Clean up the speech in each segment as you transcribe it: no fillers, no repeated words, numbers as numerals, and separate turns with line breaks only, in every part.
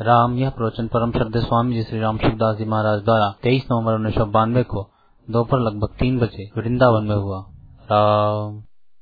राम। यह प्रवचन परम श्रद्धेय स्वामी जी श्री राम सुखदास जी महाराज द्वारा 23 नवंबर 1992 को दोपहर लगभग 3 बजे वृंदावन में हुआ। राम।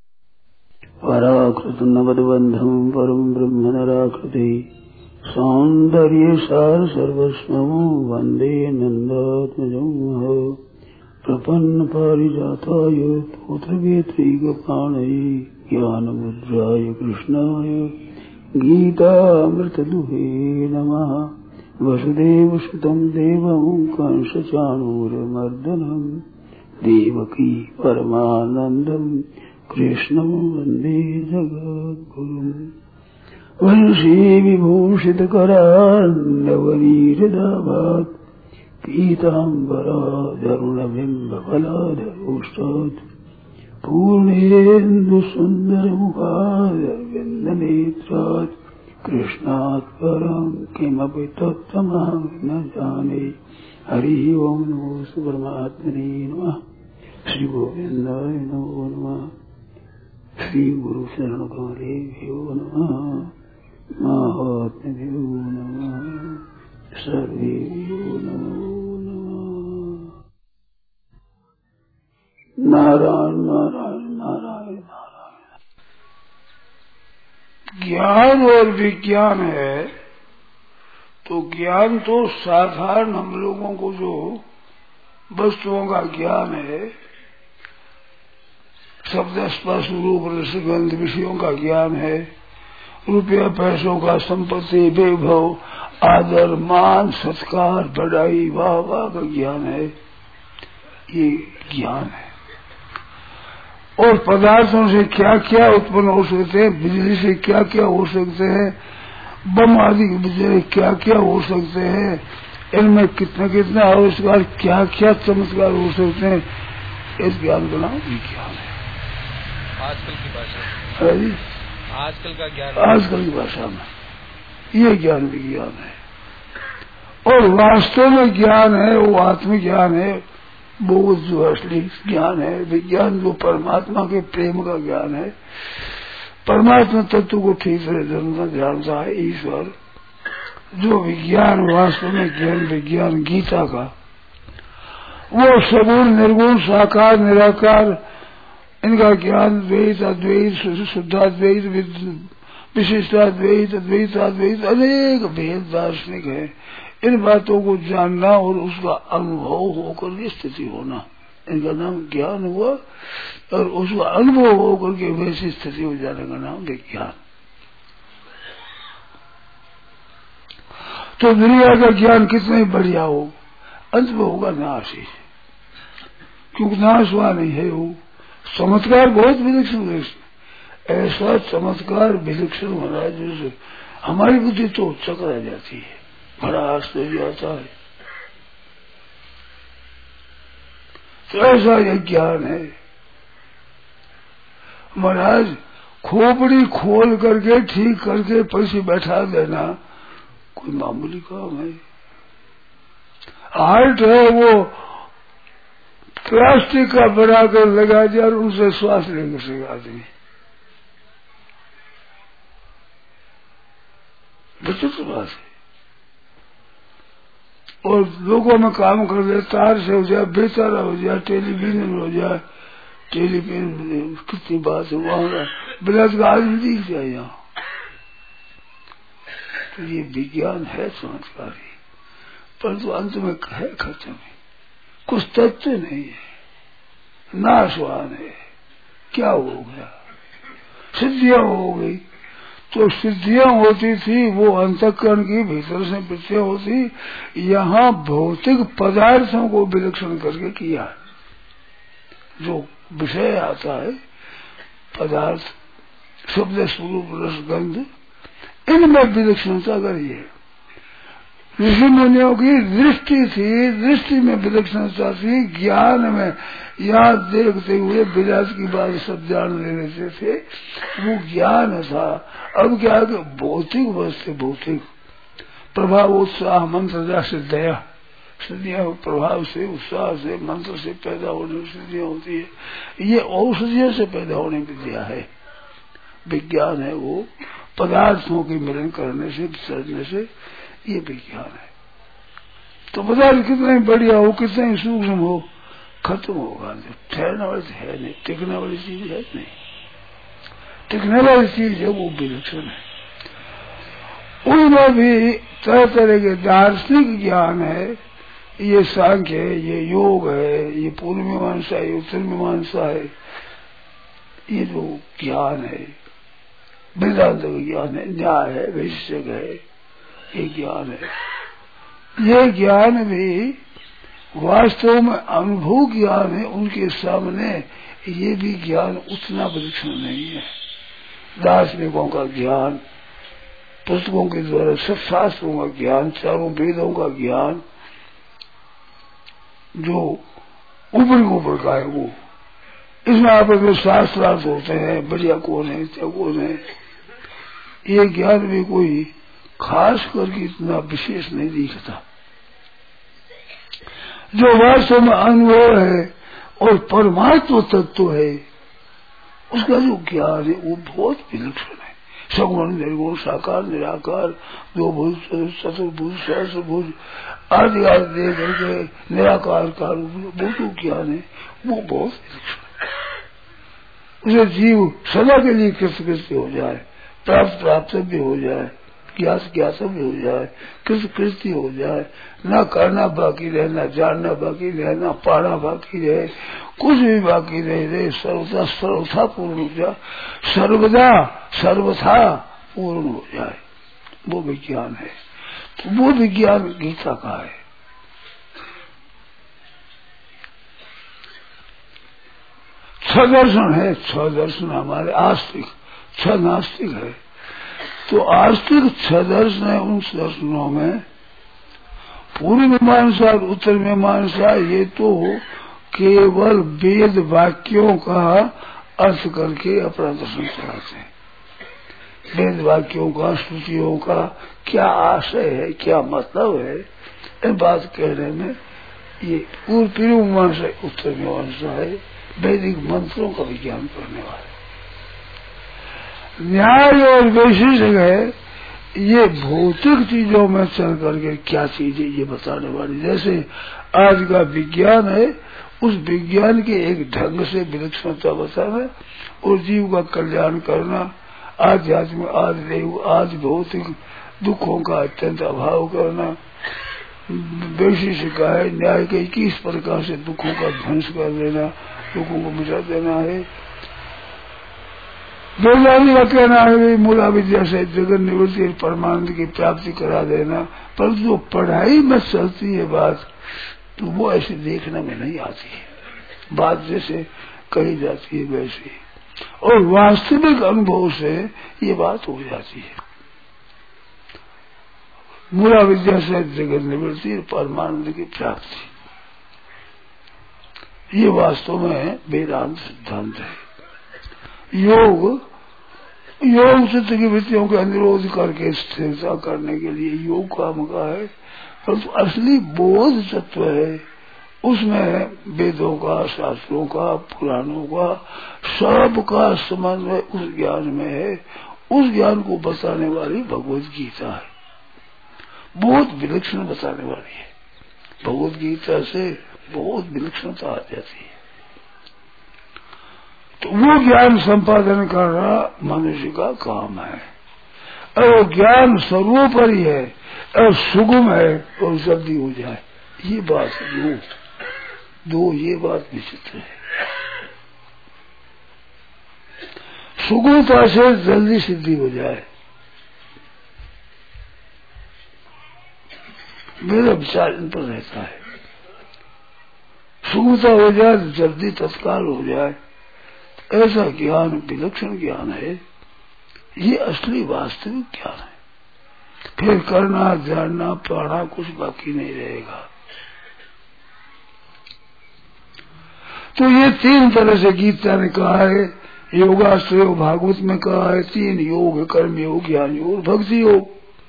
पराकृत नवद्बंधम परम ब्रह्म नराकृति सौंदर्य सार सर्वस्वं वंदे नंदात्मजं प्रपन्न पारिजाताय तोत्रवेत्रैकपाणये ज्ञानमुद्राय कृष्णाय गीतामृतदुहे नमः। वसुदेवसुतं देवं कंसचाणूरमर्दनं देवकी परमानन्दं कृष्णं वन्दे जगद्गुरुम्। वंशी विभूषितकरान्नवनीरदाभात् पीताम्बराधरुणबिम्बफलाधरोष्टात् पूर्णेन्दुसुन्दरमुखारविन्दनेत्रात् कृष्णात् परं किमपि तत्त्वमहं न जाने। हरिः ओं नमो परमात्मने नमः। श्री गोविन्दाय नमो नमः। श्री गुरु शरण कमलेभ्यो नमः। महात्म्यो नमः। सर्वेभ्यो नमो नमः। नारायण नारायण नारायण नारायण। ज्ञान और विज्ञान है तो ज्ञान तो साधारण हम लोगों को जो वस्तुओं का ज्ञान है, शब्द स्पर्श रूप रसगंध विषयों का ज्ञान है, रुपया पैसों का संपत्ति वैभव आदर मान सत्कार बढ़ाई वाह वाह का ज्ञान है, ये ज्ञान है। और पदार्थों से क्या क्या उत्पन्न हो सकते हैं, बिजली से क्या क्या हो सकते हैं, बम आदि बिजली क्या क्या हो सकते हैं, इनमें कितना कितना आविष्कार क्या क्या चमत्कार हो सकते हैं, इस ज्ञान का नाम विज्ञान है।
आजकल की भाषा आजकल का ज्ञान
आजकल की भाषा में ये ज्ञान विज्ञान है। और वास्तव में ज्ञान है वो आत्मज्ञान है, वो जो असली ज्ञान है। विज्ञान जो परमात्मा के प्रेम का ज्ञान है, परमात्मा तत्व को ठीक तरह जानता है ईश्वर। जो विज्ञान वास्तव में ज्ञान विज्ञान गीता का, वो सगुण निर्गुण साकार निराकार इनका ज्ञान द्वैत अद्वैत शुद्धाद्वैत विशिष्टाद्वैत अद्वैताद्वैत अनेक भेद दार्शनिक है। इन बातों को जानना और उसका अनुभव होकर के स्थिति होना, इनका नाम ज्ञान हुआ। और उसका अनुभव होकर के वैसी स्थिति हो जाने का नाम विज्ञान। तो दुनिया का ज्ञान कितना ही बढ़िया हो, अंत में होगा नाश ही, क्योंकि नाश हुआ नहीं है। वो चमत्कार बहुत विलक्षण ऐसा चमत्कार विलक्षण हो रहा है जैसे हमारी बुद्धि तो चकरा जाती है, बड़ा आश्चर्य आता है। तो ऐसा यह ज्ञान है। महाराज खोपड़ी खोल करके ठीक करके पैसे बैठा देना कोई मामूली काम है। हार्ट है वो प्लास्टिक का बनाकर लगा दिया और उनसे श्वास लेंगे से आदमी विचित्र बात है। और लोगों में काम कर दे, तार से हो जाए, बेचारा हो जाए, टेलीविजन हो जाए, टेलीविजन कितनी बात है वहां बिलास का आदमी दिख जाए यहाँ। तो ये विज्ञान है चमत्कारी, परंतु अंत में है खत्म है, कुछ तथ्य नहीं है, नाशवान है। क्या हो गया? सिद्धियां हो गई। तो सिद्धियां होती थी वो अंतःकरण की भीतर से वृत्तियां होती, यहाँ भौतिक पदार्थों को विलक्षण करके किया। जो विषय आता है पदार्थ शब्द स्वरूप रसगंध, इनमें विलक्षणता करिए। ऋषि मुनियों की दृष्टि थी, दृष्टि में विलक्षणता थी, ज्ञान में याद देखते हुए विलास की बात सब जान ले लेते थे, वो ज्ञान था। अब क्या है, भौतिक वस्तु भौतिक प्रभाव उत्साह मंत्र से दया सिद्धियां प्रभाव से उत्साह से मंत्र से पैदा होने की सिद्धियां होती है। ये औषधियों से पैदा होने की विद्या है। विज्ञान है वो पदार्थों के मिलन करने से विसर्जने से ये विज्ञान है। तो पदार्थ कितना ही बढ़िया हो, कितना ही सूक्ष्म हो, खत्म होगा। जो ठहरने वाली है नहीं, टिकने वाली चीज है नहीं। टिकने वाली चीज है वो विलक्षण है। उनमें भी तरह तरह के दार्शनिक ज्ञान है। ये सांख्य है, ये योग है, ये पूर्व मीमांसा है, ये उत्तर मीमांसा है। ये जो ज्ञान है, वेदांत का ज्ञान है, न्याय है, वैशेषिक है, ये ज्ञान है। ये ज्ञान भी वास्तव में अनुभव ज्ञान है। उनके सामने ये भी ज्ञान उतना विलक्षण नहीं है। दार्शनिकों का ज्ञान, पुस्तकों के द्वारा सब शास्त्रों का ज्ञान, चारों वेदों का ज्ञान जो ऊपर का है वो, इसमें आपस में शास्त्रार्थ होते हैं, बढ़िया कौन है, क्या कौन है। ये ज्ञान भी कोई खास करके इतना विशेष नहीं दिखता। जो वास्तव में अनुभव है और परमात्म तत्व है, उसका जो ज्ञान है वो बहुत विलक्षण है। सगुण, निर्गुण, साकार, निराकार, दो भुज, चतुर्भुज, सहस्रभुज आदि आदि दे करके निराकार का वो जो ज्ञान है वो बहुत विलक्षण है। उसे जीव सदा के लिए कृतकृत्य हो जाए, प्राप्त भी हो जाए, ज्ञातव्य हो जाए, कृतकृत्य हो जाए, न करना बाकी रहे, न जानना बाकी रहे, न पाना बाकी रहे, कुछ भी बाकी नहीं रहे, सर्वथा पूर्ण हो जाए, सर्वथा पूर्ण हो जाए, वो विज्ञान है। तो वो विज्ञान गीता का है। छह दर्शन है, छह दर्शन हमारे आस्तिक, छह नास्तिक है। तो आस्तिक छह दर्शन है। उन दर्शनों में पूर्व मीमांसा और उत्तर मीमांसा ये तो केवल वेद वाक्यों का अर्थ करके अपना दर्शन चलाते हैं। वेद वाक्यों का, श्रुतियों का क्या आशय है, क्या मतलब है, इन बात कहने में ये पूर्व मीमांसा उत्तर मीमांसा है। वैदिक मंत्रों का विज्ञान करने वाले न्याय और वैशेषिक है। ये भौतिक चीजों में चल करके क्या चीज है ये बताने वाली। जैसे आज का विज्ञान है, उस विज्ञान के एक ढंग से विलक्षणता बताना और जीव का कल्याण करना, आध्यात्म, आदि देव, आदि भौतिक दुखों का अत्यंत अभाव करना। वैशेषिक है न्याय के 21 प्रकार से दुखों का ध्वंस कर देना, दुखों को मिटा देना है। वेदांत का कहना है मूला विद्या से जगत निवृत्ति परमानंद की प्राप्ति करा देना। पर जो पढ़ाई में चलती है बात, तो वो ऐसे देखने में नहीं आती है। बात जैसे कही जाती है वैसे, और वास्तविक अनुभव से ये बात हो जाती है। मूला विद्या से जगत निवृत्ति परमानंद की प्राप्ति, ये वास्तव में वेदांत सिद्धांत है। योग चित्त की वृत्तियों के अनुरोध करके स्थिरता करने के लिए योग काम का है। परंतु असली बोध तत्व है, उसमें वेदों का, शास्त्रों का, पुराणों का सब का समन्वय उस ज्ञान में है। उस ज्ञान को बताने वाली भगवत गीता है, बहुत विलक्षण बताने वाली है। भगवत गीता से बहुत विलक्षणता आ जाती है। तो वो ज्ञान संपादन करना मनुष्य का काम है। और ज्ञान सर्वोपरि है और सुगम है और जल्दी हो जाए, ये बात दो ये बात विचित्र है। सुगमता से जल्दी सिद्धि हो जाए, मेरा विचार इन पर रहता है। सुगमता हो जाए, जल्दी तत्काल हो जाए, ऐसा ज्ञान विलक्षण ज्ञान है। ये असली वास्तविक ज्ञान है। फिर करना, जानना, पाना कुछ बाकी नहीं रहेगा। तो ये तीन तरह से गीता ने कहा है। योगाश्रय भागवत में कहा है 3 योग, कर्म योग, ज्ञान योग, भक्ति योग।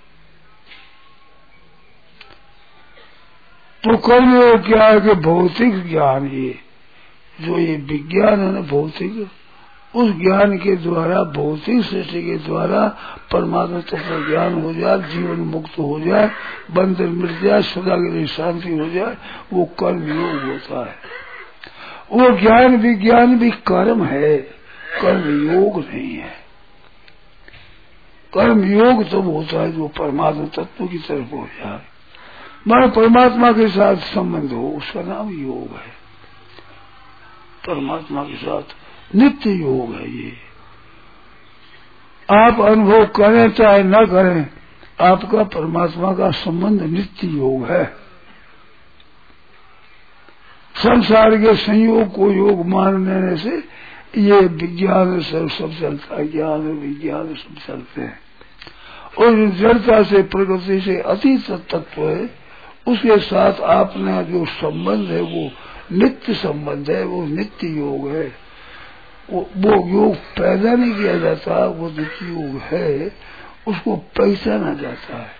तो कर्म योग क्या है कि भौतिक ज्ञान, ये जो ये विज्ञान है ना भौतिक, उस ज्ञान के द्वारा, भौतिक सृष्टि के द्वारा परमात्मा तत्व ज्ञान हो जाए, जीवन मुक्त हो जाए, बंधन मिट जाए, सदा के लिए शांति हो जाए, वो कर्म योग होता है। वो ज्ञान विज्ञान भी कर्म है, कर्म योग नहीं है। कर्म योग तब होता है जो परमात्मा तत्व की तरफ हो जाए, मानो परमात्मा के साथ संबंध हो, उसका नाम योग है। परमात्मा के साथ नित्य योग है ये। आप अनुभव करें चाहे न करें, आपका परमात्मा का संबंध नित्य योग है। संसार के संयोग को योग मान लेने से ये विज्ञान सब चलता है, ज्ञान विज्ञान सब चलते हैं। और जड़ता से, प्रकृति से अतीत तत्व है, उसके साथ आपने जो संबंध है वो नित्य संबंध है, वो नित्य योग है। वो योग पैदा नहीं किया जाता, वो नित्य योग है, उसको पहचाना जाता है।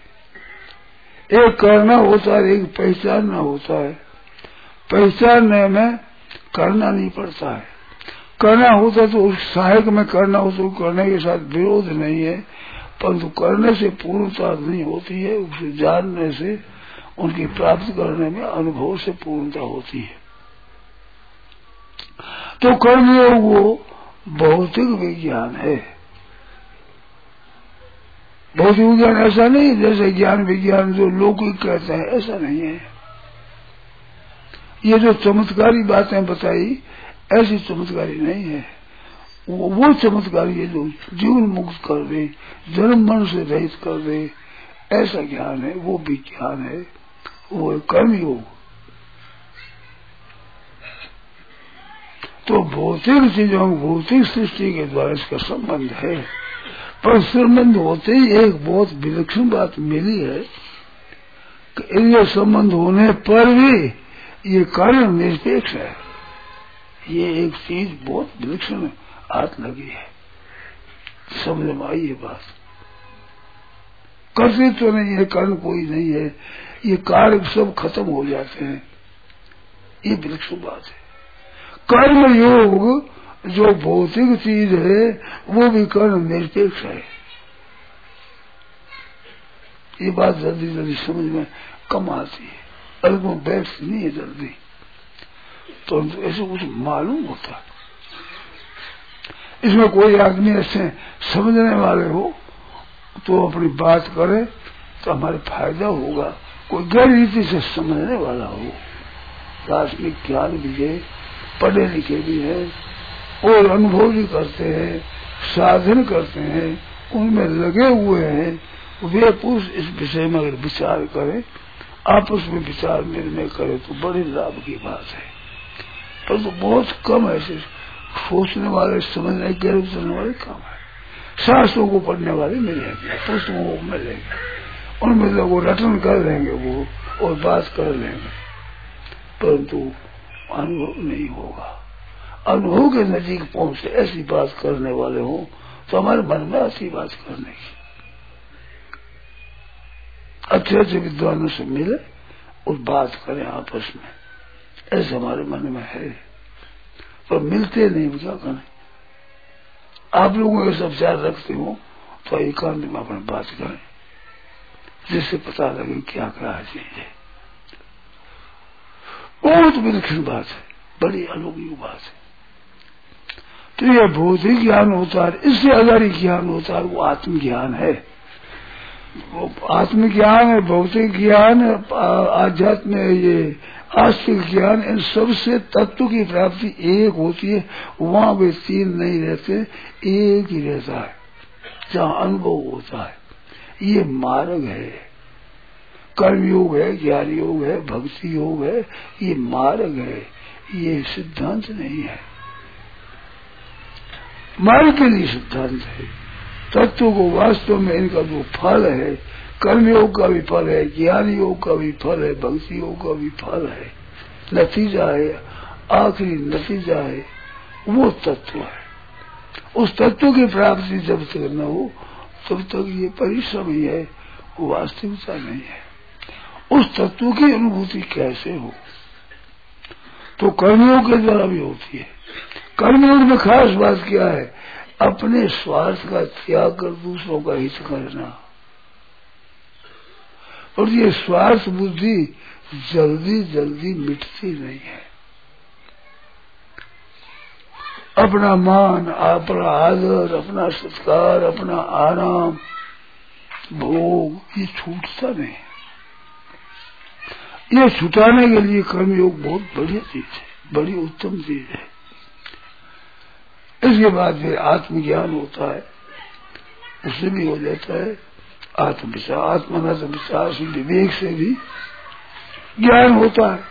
एक करना होता है, एक पहचानना होता है। पहचानने में करना नहीं पड़ता है, करना होता तो उस सहायक में करना हो तो करने के साथ विरोध नहीं है, परंतु करने से पूर्णता नहीं होती है, उसे जानने से, उनकी प्राप्ति करने में अनुभव से पूर्णता होती है। तो कर्मयोग वो भौतिक विज्ञान है। भौतिक विज्ञान ऐसा नहीं जैसे ज्ञान विज्ञान जो लौकिक कहते हैं, ऐसा नहीं है। ये जो चमत्कारी बातें बताई, ऐसी चमत्कारी नहीं है। वो चमत्कारी है जो जीवन मुक्त कर दे, जन्म मन से रहित कर दे, ऐसा ज्ञान है, वो विज्ञान है, वो कर्मयोग। तो भौतिक चीजों, भौतिक सृष्टि के द्वारा इसका संबंध है, पर संबंध होते ही एक बहुत विलक्षण बात मिली है कि इनके संबंध होने पर भी ये कारण निरपेक्ष है। ये एक चीज बहुत विलक्षण हाथ लगी है, समझ में आई ये बात। कर्तृत्व तो नहीं है, कारण कोई नहीं है, ये कार्य सब खत्म हो जाते हैं, ये विलक्षण बात है। कर्म योग जो भौतिक चीज है वो भी कर्म निरपेक्ष है। ये बात जल्दी जल्दी समझ में कम आती है, अल्पों बैठती नहीं है जल्दी, तो ऐसे कुछ मालूम होता। इसमें कोई आदमी ऐसे समझने वाले हो तो अपनी बात करे तो हमारे फायदा होगा। कोई गैर रीति से समझने वाला हो, दार्शनिक ज्ञान भी है, पढ़े लिखे भी है और अनुभव भी करते हैं, साधन करते हैं, उनमें लगे हुए हैं, वे पुरुष इस विषय में अगर विचार करें, आपस में विचार निर्णय करें तो बड़े लाभ की बात है। परंतु तो बहुत कम ऐसे सोचने वाले, समझने के चलने वाले कम है। शास्त्रों को पढ़ने वाले मिलेंगे, पुस्तकों को मिलेंगे, उनमें लोग रटन कर लेंगे वो और बात कर लेंगे, परंतु अनुभव नहीं होगा। अनुभव के नजीक पहुंचे ऐसी बात करने वाले हो तो हमारे मन में ऐसी बात करने की। अच्छे अच्छे विद्वानों से मिले और बात करें आपस में, ऐसे हमारे मन में है, पर मिलते नहीं, क्या करें। आप लोगों के सब विचार रखते हो तो एकांत में अपनी बात करें, जिससे पता लगे क्या क्या चाहिए। बहुत विलक्षण बात है, बड़ी अलौकिक बात है। तो यह भौतिक ज्ञान होता है, इससे अगर ज्ञान होता है वो आत्मज्ञान है। वो आत्मज्ञान है, भौतिक ज्ञान, आध्यात्म, ये आस्तिक ज्ञान, इन सबसे तत्व की प्राप्ति एक होती है। वहां वे तीन नहीं रहते, एक ही रहता है जहाँ अनुभव होता है। ये मार्ग है, कर्म योग है, ज्ञान योग है, भक्ति योग है, ये मार्ग है, ये सिद्धांत नहीं है। मार्ग के लिए सिद्धांत है। तत्व को वास्तव में इनका जो फल है, कर्म योग का भी फल है, ज्ञान योग का भी फल है, भक्ति योग का भी फल है, नतीजा है, आखिरी नतीजा है, वो तत्व है। उस तत्व की प्राप्ति जब तक न हो तब तक ये परिश्रम ही है, वास्तविकता नहीं है। उस तत्व की अनुभूति कैसे हो? तो कर्मयोग के द्वारा भी होती है। कर्मयोग में खास बात क्या है? अपने स्वार्थ का त्याग कर दूसरों का हित करना। और ये स्वार्थ बुद्धि जल्दी जल्दी मिटती नहीं है। अपना मान, अपना आदर, अपना सत्कार, अपना आराम, भोग, ये छूटता नहीं। ये छुटाने के लिए कर्मयोग बहुत बढ़िया चीज है, बड़ी उत्तम चीज है। इसके बाद फिर आत्मज्ञान होता है, उससे भी हो जाता है आत्मविचार। आत्मना तो विचार से, विवेक से भी ज्ञान होता है।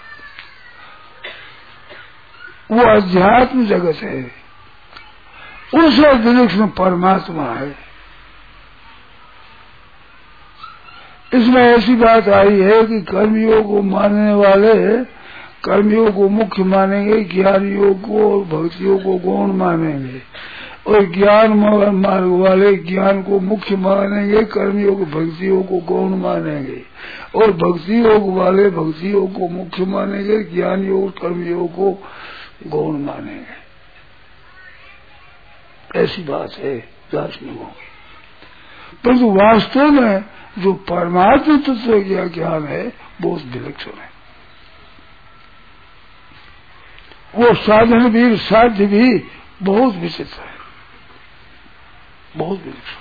वो अध्यात्म जगत है, उस विवेक में परमात्मा है। इसमें ऐसी बात आई है कि कर्मयोग को मानने वाले कर्मयोग को मुख्य मानेंगे, ज्ञान योग को और भक्ति योग को गौण मानेंगे, और ज्ञान मार्ग वाले ज्ञान को मुख्य मानेंगे, कर्मयोग भक्ति योग को गौण मानेंगे, और भक्ति योग वाले भक्ति योग को मुख्य मानेंगे, ज्ञान योग कर्मयोग को गौण मानेंगे। ऐसी बात है दार्शनिकों की। परंतु वास्तव में जो परमात्म तत्व का ज्ञान है बहुत विलक्षण है। वो साधन भी, साध्य भी बहुत विचित्र है, बहुत विलक्षण।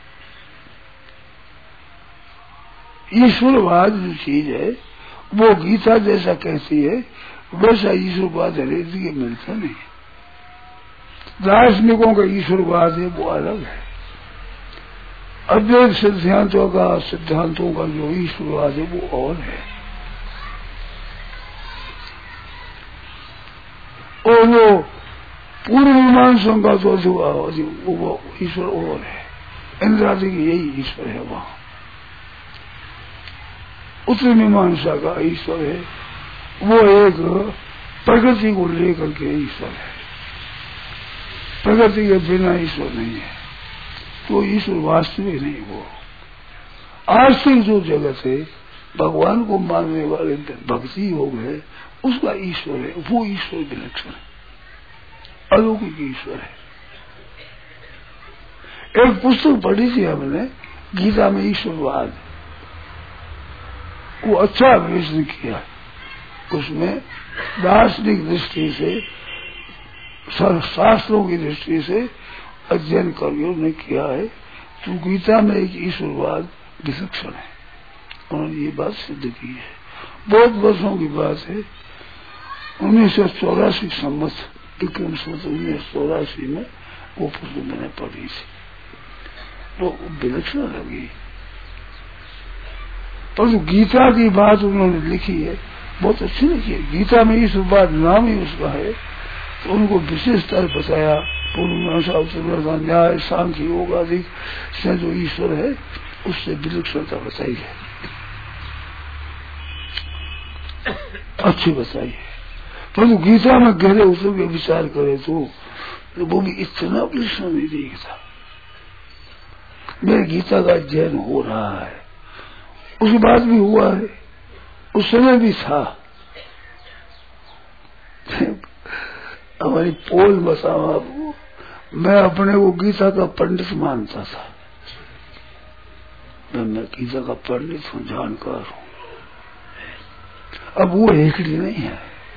ईश्वरवाद जो चीज है वो गीता जैसा कहती है, वैसा ईश्वरवाद हरेक के मिलता नहीं। दार्शनिकों का ईश्वरवाद है वो अलग है। अद्वैत सिद्धांतों का जो ईश्वरवाद है वो और है। और वो पूर्व मीमांसों का तो वो ईश्वर और है, इंद्रादि की यही ईश्वर है। वहां उत्तर मीमांसा का ईश्वर है, वो एक प्रकृति को लेकर के ईश्वर है, प्रकृति के बिना ईश्वर नहीं है। तो ईश्वर वास्तविक नहीं। वो आस्तिक जो जगत है, भगवान को मानने वाले भक्ति योग है, उसका ईश्वर है, वो ईश्वर विलक्षण है, अलौकिक ईश्वर है। एक पुस्तक पढ़ी थी हमने, गीता में ईश्वरवाद, वो अच्छा विश्लेषण किया। उसमें दार्शनिक दृष्टि से, शास्त्रों की दृष्टि से अध्ययन करके उन्होंने किया है। तो गीता में एक ईश्वरवाद विलक्षण है, उन्होंने ये बात सिद्ध की है। बहुत वर्षों की बात है, 1984 संवत, विक्रम संवत 1984 में वो पुस्तक मैंने पढ़ी थी, तो विलक्षण लगी। परंतु गीता की बात उन्होंने लिखी है, बहुत अच्छी लिखी है। गीता में ईश्वरवाद नाम ही उसका है, तो उनको विशेषता बताया। पूर्व न्याय, सांख्य, योग आदि से जो ईश्वर है उससे विलक्षणता बताई है, अच्छी बताई है। परंतु गीता में गहरे उतर के विचार करे तो वो भी इतना विलक्षण नहीं दिखता। मेरे गीता का अध्ययन हो रहा है, उसके बाद भी हुआ है, उस समय भी था। हमारी पोल बताओ आपको, मैं अपने को गीता का पंडित मानता था। मैं गीता का पंडित हूँ, जानकार हूँ। अब वो हेकड़ी नहीं है।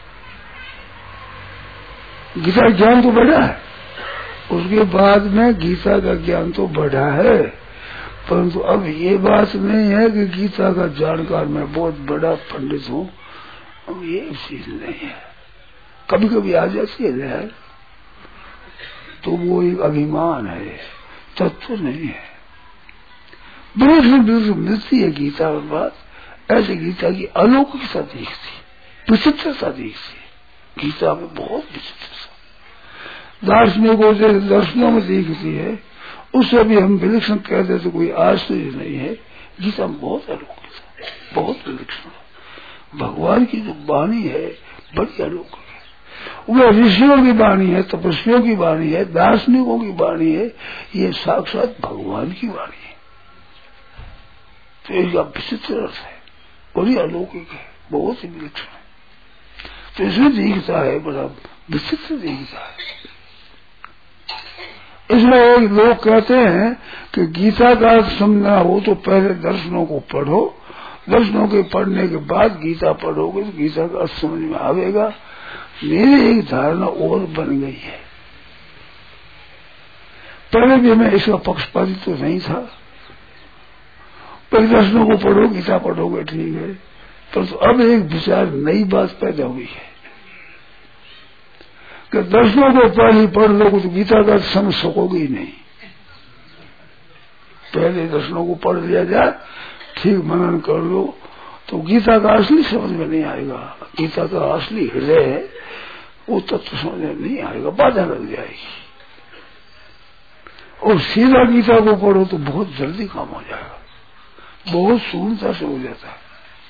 गीता ज्ञान तो बढ़ा है, उसके बाद में गीता का ज्ञान तो बढ़ा है, परंतु अब ये बात नहीं है कि गीता का जानकार मैं बहुत बड़ा पंडित हूँ। अब ये चीज नहीं है। कभी कभी आ जाती है लहर, तो वो एक अभिमान है, तत्व नहीं है। बिल्कुल मिलती है गीता और बात, ऐसे गीता की अलौकिकता दिखती, विचित्रता दिखती। गीता में बहुत विचित्रता दार्शनिकों से दर्शनों में दिखती है, उससे भी हम विलक्षण कहते तो कोई आश्चर्य नहीं है। गीता में बहुत अलौकिकता, बहुत विलक्षण। भगवान की जो वाणी है बड़ी अलौकिक, वह ऋषियों की वाणी है, तपस्वियों की वाणी है, दार्शनिकों की वाणी है, ये साक्षात भगवान की वाणी है। तो इसका विचित्र अर्थ है, बड़ी अलौकिक है, बहुत ही विलक्षण है। तो इसमें दिखता है, बड़ा विचित्र दिखता है। इसमें एक लोग कहते हैं कि गीता का समझना हो तो पहले दर्शनों को पढ़ो, दर्शनों के पढ़ने के बाद गीता पढ़ोगे तो गीता का अर्थ समझ में आवेगा। मेरी एक धारणा और बन गई है। पहले भी मैं इसका पक्षपाती तो नहीं था, पहले दर्शनों को पढ़ो गीता पढ़ोगे ठीक है, तो अब एक विचार नई बात पैदा हुई है कि दर्शनों को पहले पढ़ लोगे तो गीता का समझ सकोगे ही नहीं। पहले दर्शनों को पढ़ लिया जाए, ठीक मनन कर लो तो गीता का असली समझ में नहीं आएगा। गीता का असली हृदय है वो तत्व समझ में नहीं आएगा, बाधा लग जाएगी। और सीधा गीता को पढ़ो तो बहुत जल्दी काम हो जाएगा, बहुत सूर्णता से हो जाता है।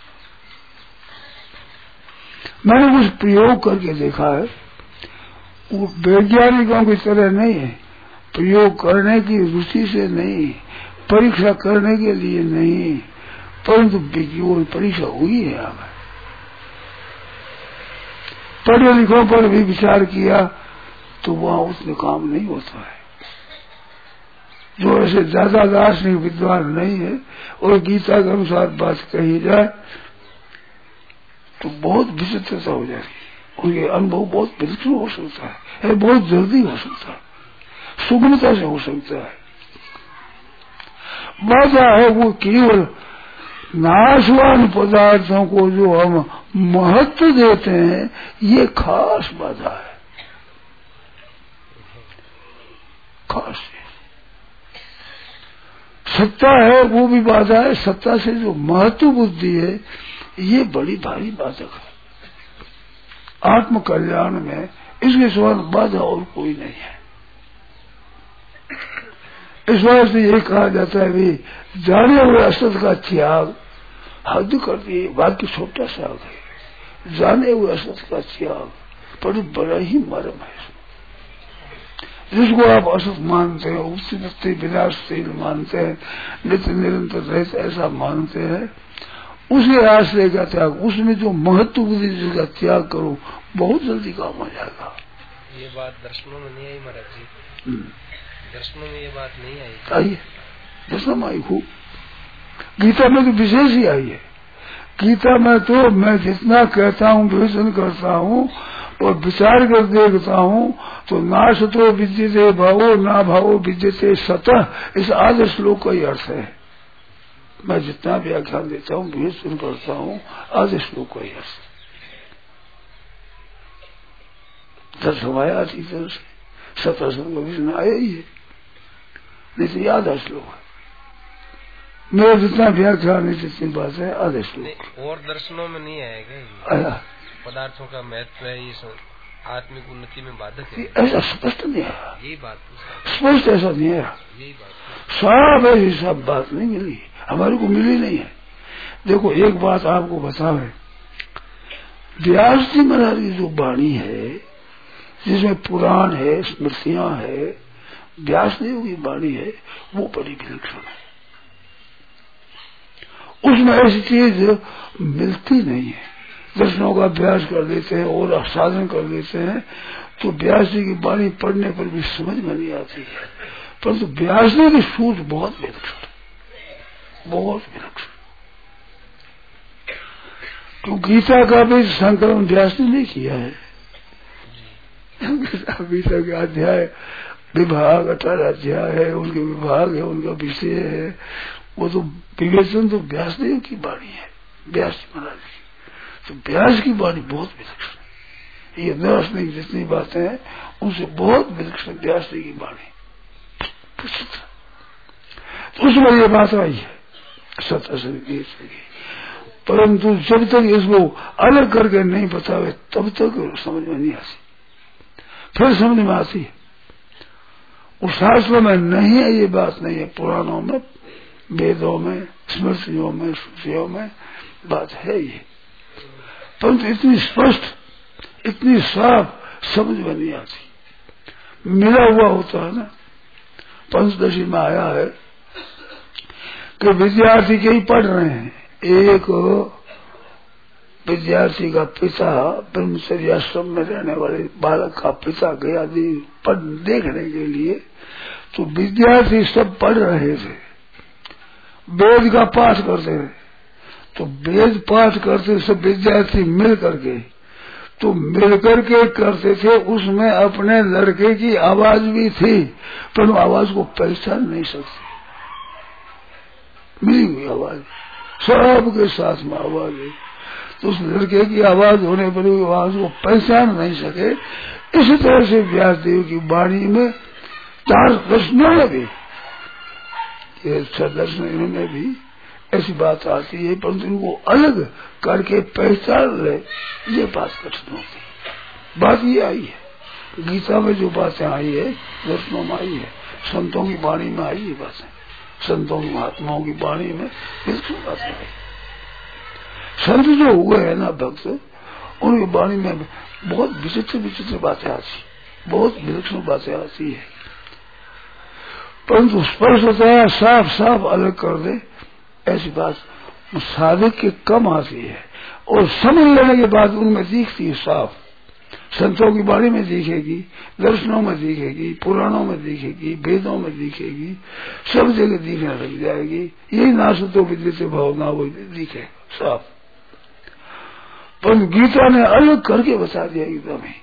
मैंने कुछ प्रयोग करके देखा है, वो वैज्ञानिकों की तरह नहीं है, प्रयोग करने की रुचि से नहीं, परीक्षा करने के लिए नहीं, परंतु परीक्षा हुई है। हमें पढ़े लिखों पर भी विचार किया तो वहां उसमें काम नहीं होता है। जो ऐसे ज्यादा दार्शनिक विद्वान नहीं है और गीता के अनुसार बात कही जाए तो बहुत विचित्रता हो जाती है। और ये अनुभव बहुत विलक्षण हो सकता है, बहुत जल्दी हो सकता है, सुगमता से हो सकता है। बाधा है वो केवल नाशवान पदार्थों को जो हम महत्व देते हैं, ये खास बाधा है, खास सत्ता है वो भी बाधा है। सत्ता से जो महत्व बुद्धि है ये बड़ी भारी बाधक है आत्म कल्याण में। इसके समान बाधा और कोई नहीं है। इस वजह से ये कहा जाता है भी जाने हुए असत का त्याग, हद कर दिए, वाक्य छोटा सा है, जाने हुए असत का त्याग पर बड़ा ही मर्म है। जिसको आप असत मानते हैं, उपस्थिति विनाशशील मानते हैं, नित्य निरंतर रहते ऐसा मानते हैं, उसे आश्रय का त्याग, उसमें जो महत्व बुद्धि जिसका त्याग करो बहुत जल्दी काम हो जाएगा।
ये बात दर्शनों में नहीं आई महाराज जी, दर्शनों में ये बात नहीं आई।
आइए दर्शन में आई खूब, गीता में तो विशेष ही आई है। गीता में तो मैं जितना कहता हूँ, विवेचन करता हूँ और विचार कर देखता हूँ तो ना सतो विद्यते भावो ना भावो विद्यते सतः, इस आदि श्लोक का ही अर्थ है। मैं जितना व्याख्यान देता हूँ, विवेचन करता हूँ, आदि श्लोक का ही अर्थ। दर्शवाया आती तरह से सतः संग आया ही है, नहीं तो याद है श्लोक है। मेरा जितना व्याख्यान है जितनी बात है आधे श्लोक।
और दर्शनों में नहीं आएगा
आया
पदार्थों का महत्व है, ये आत्मिक उन्नति में बाधक है,
ऐसा स्पष्ट नहीं आया।
यही बात
स्पष्ट ऐसा नहीं आया,
यही बात
सब ऐसी सब बात नहीं मिली, हमारे को मिली नहीं है। देखो एक बात आपको बतावे, व्यास जी महाराज की जो वाणी है जिसमें पुराण है, स्मृतियां है, व्यास देव की वाणी है, वो बड़ी विलक्षण है। उसमें ऐसी चीज मिलती नहीं है। दर्शनों का अभ्यास कर लेते हैं और साधन कर लेते हैं तो व्यास जी की वाणी पढ़ने पर भी समझ में नहीं आती है, परंतु व्यास जी की सूझ बहुत विलक्षण, बहुत विलक्षण। तो गीता का भी संकलन व्यास ने नहीं किया है। गीता के अध्याय विभाग 18 अध्याय है, उनके विभाग है, उनका विषय है, वो तो विवेचन तो व्यासदेव की वाणी है, व्यास महाराज की। तो व्यास की वाणी बहुत विलक्षण है। ये दार्शनिक जितनी बातें हैं उनसे बहुत विलक्षण व्यासदेव की वाणी। तो उसमें ये बात आई है सत्संग की, परंतु जब तक इसको अलग करके नहीं बतावे तब तक समझ में नहीं आती, फिर समझ में आती है। उस शास्त्रों में नहीं है ये बात, नहीं है पुराणों में, वेदों में, स्मृतियों में, श्रुतियों में बात है ये, परंतु इतनी स्पष्ट, इतनी साफ समझ में नहीं आती। मिला हुआ होता है ना। पंचदशी में आया है कि विद्यार्थी के ही पढ़ रहे हैं, एक विद्यार्थी का पिता ब्रह्मचर्य आश्रम में रहने वाले बालक का पिता गया पढ़ देखने के लिए, तो विद्यार्थी सब पढ़ रहे थे, वेद का पाठ करते थे। तो वेद पाठ करते सब विद्यार्थी मिल करके, तो मिलकर के करते थे। उसमें अपने लड़के की आवाज भी थी, पर वो आवाज को पहचान नहीं सकते, मिली हुई आवाज, सबके साथ में आवाज है। तो उस लड़के की आवाज होने पर भी आवाज को पहचान नहीं सके। इसी तरह से व्यासदेव की वाणी में 4 दर्शनों में भी, ये 6 दर्शन में भी ऐसी बात आती है, परंतु इनको अलग करके पहचान ले, ये बात कठिन होती। बात ये आई है गीता में, जो बातें आई है दर्शनों में आई है, संतों की वाणी में आई है बातें, संतों की महात्माओं की वाणी में बिल्कुल बातें आई। संत जो हुए हैं ना भक्त, उनकी वाणी में बहुत विचित्र विचित्र बातें आती, बहुत विलक्षण बातें आती है, परंतु स्पर्श होता है साफ साफ अलग कर दे, ऐसी बात साधक के कम आती है। और समझ लेने के बाद उनमें दिखती है साफ, संतों की वाणी में दिखेगी, दर्शनों में दिखेगी, पुराणों में दिखेगी, वेदों में दिखेगी, सब जगह दिखने लग जाएगी। यही नासतो विद्युत भावना वो दिखेगा साफ। पर गीता ने अलग करके बता दिया गीता में।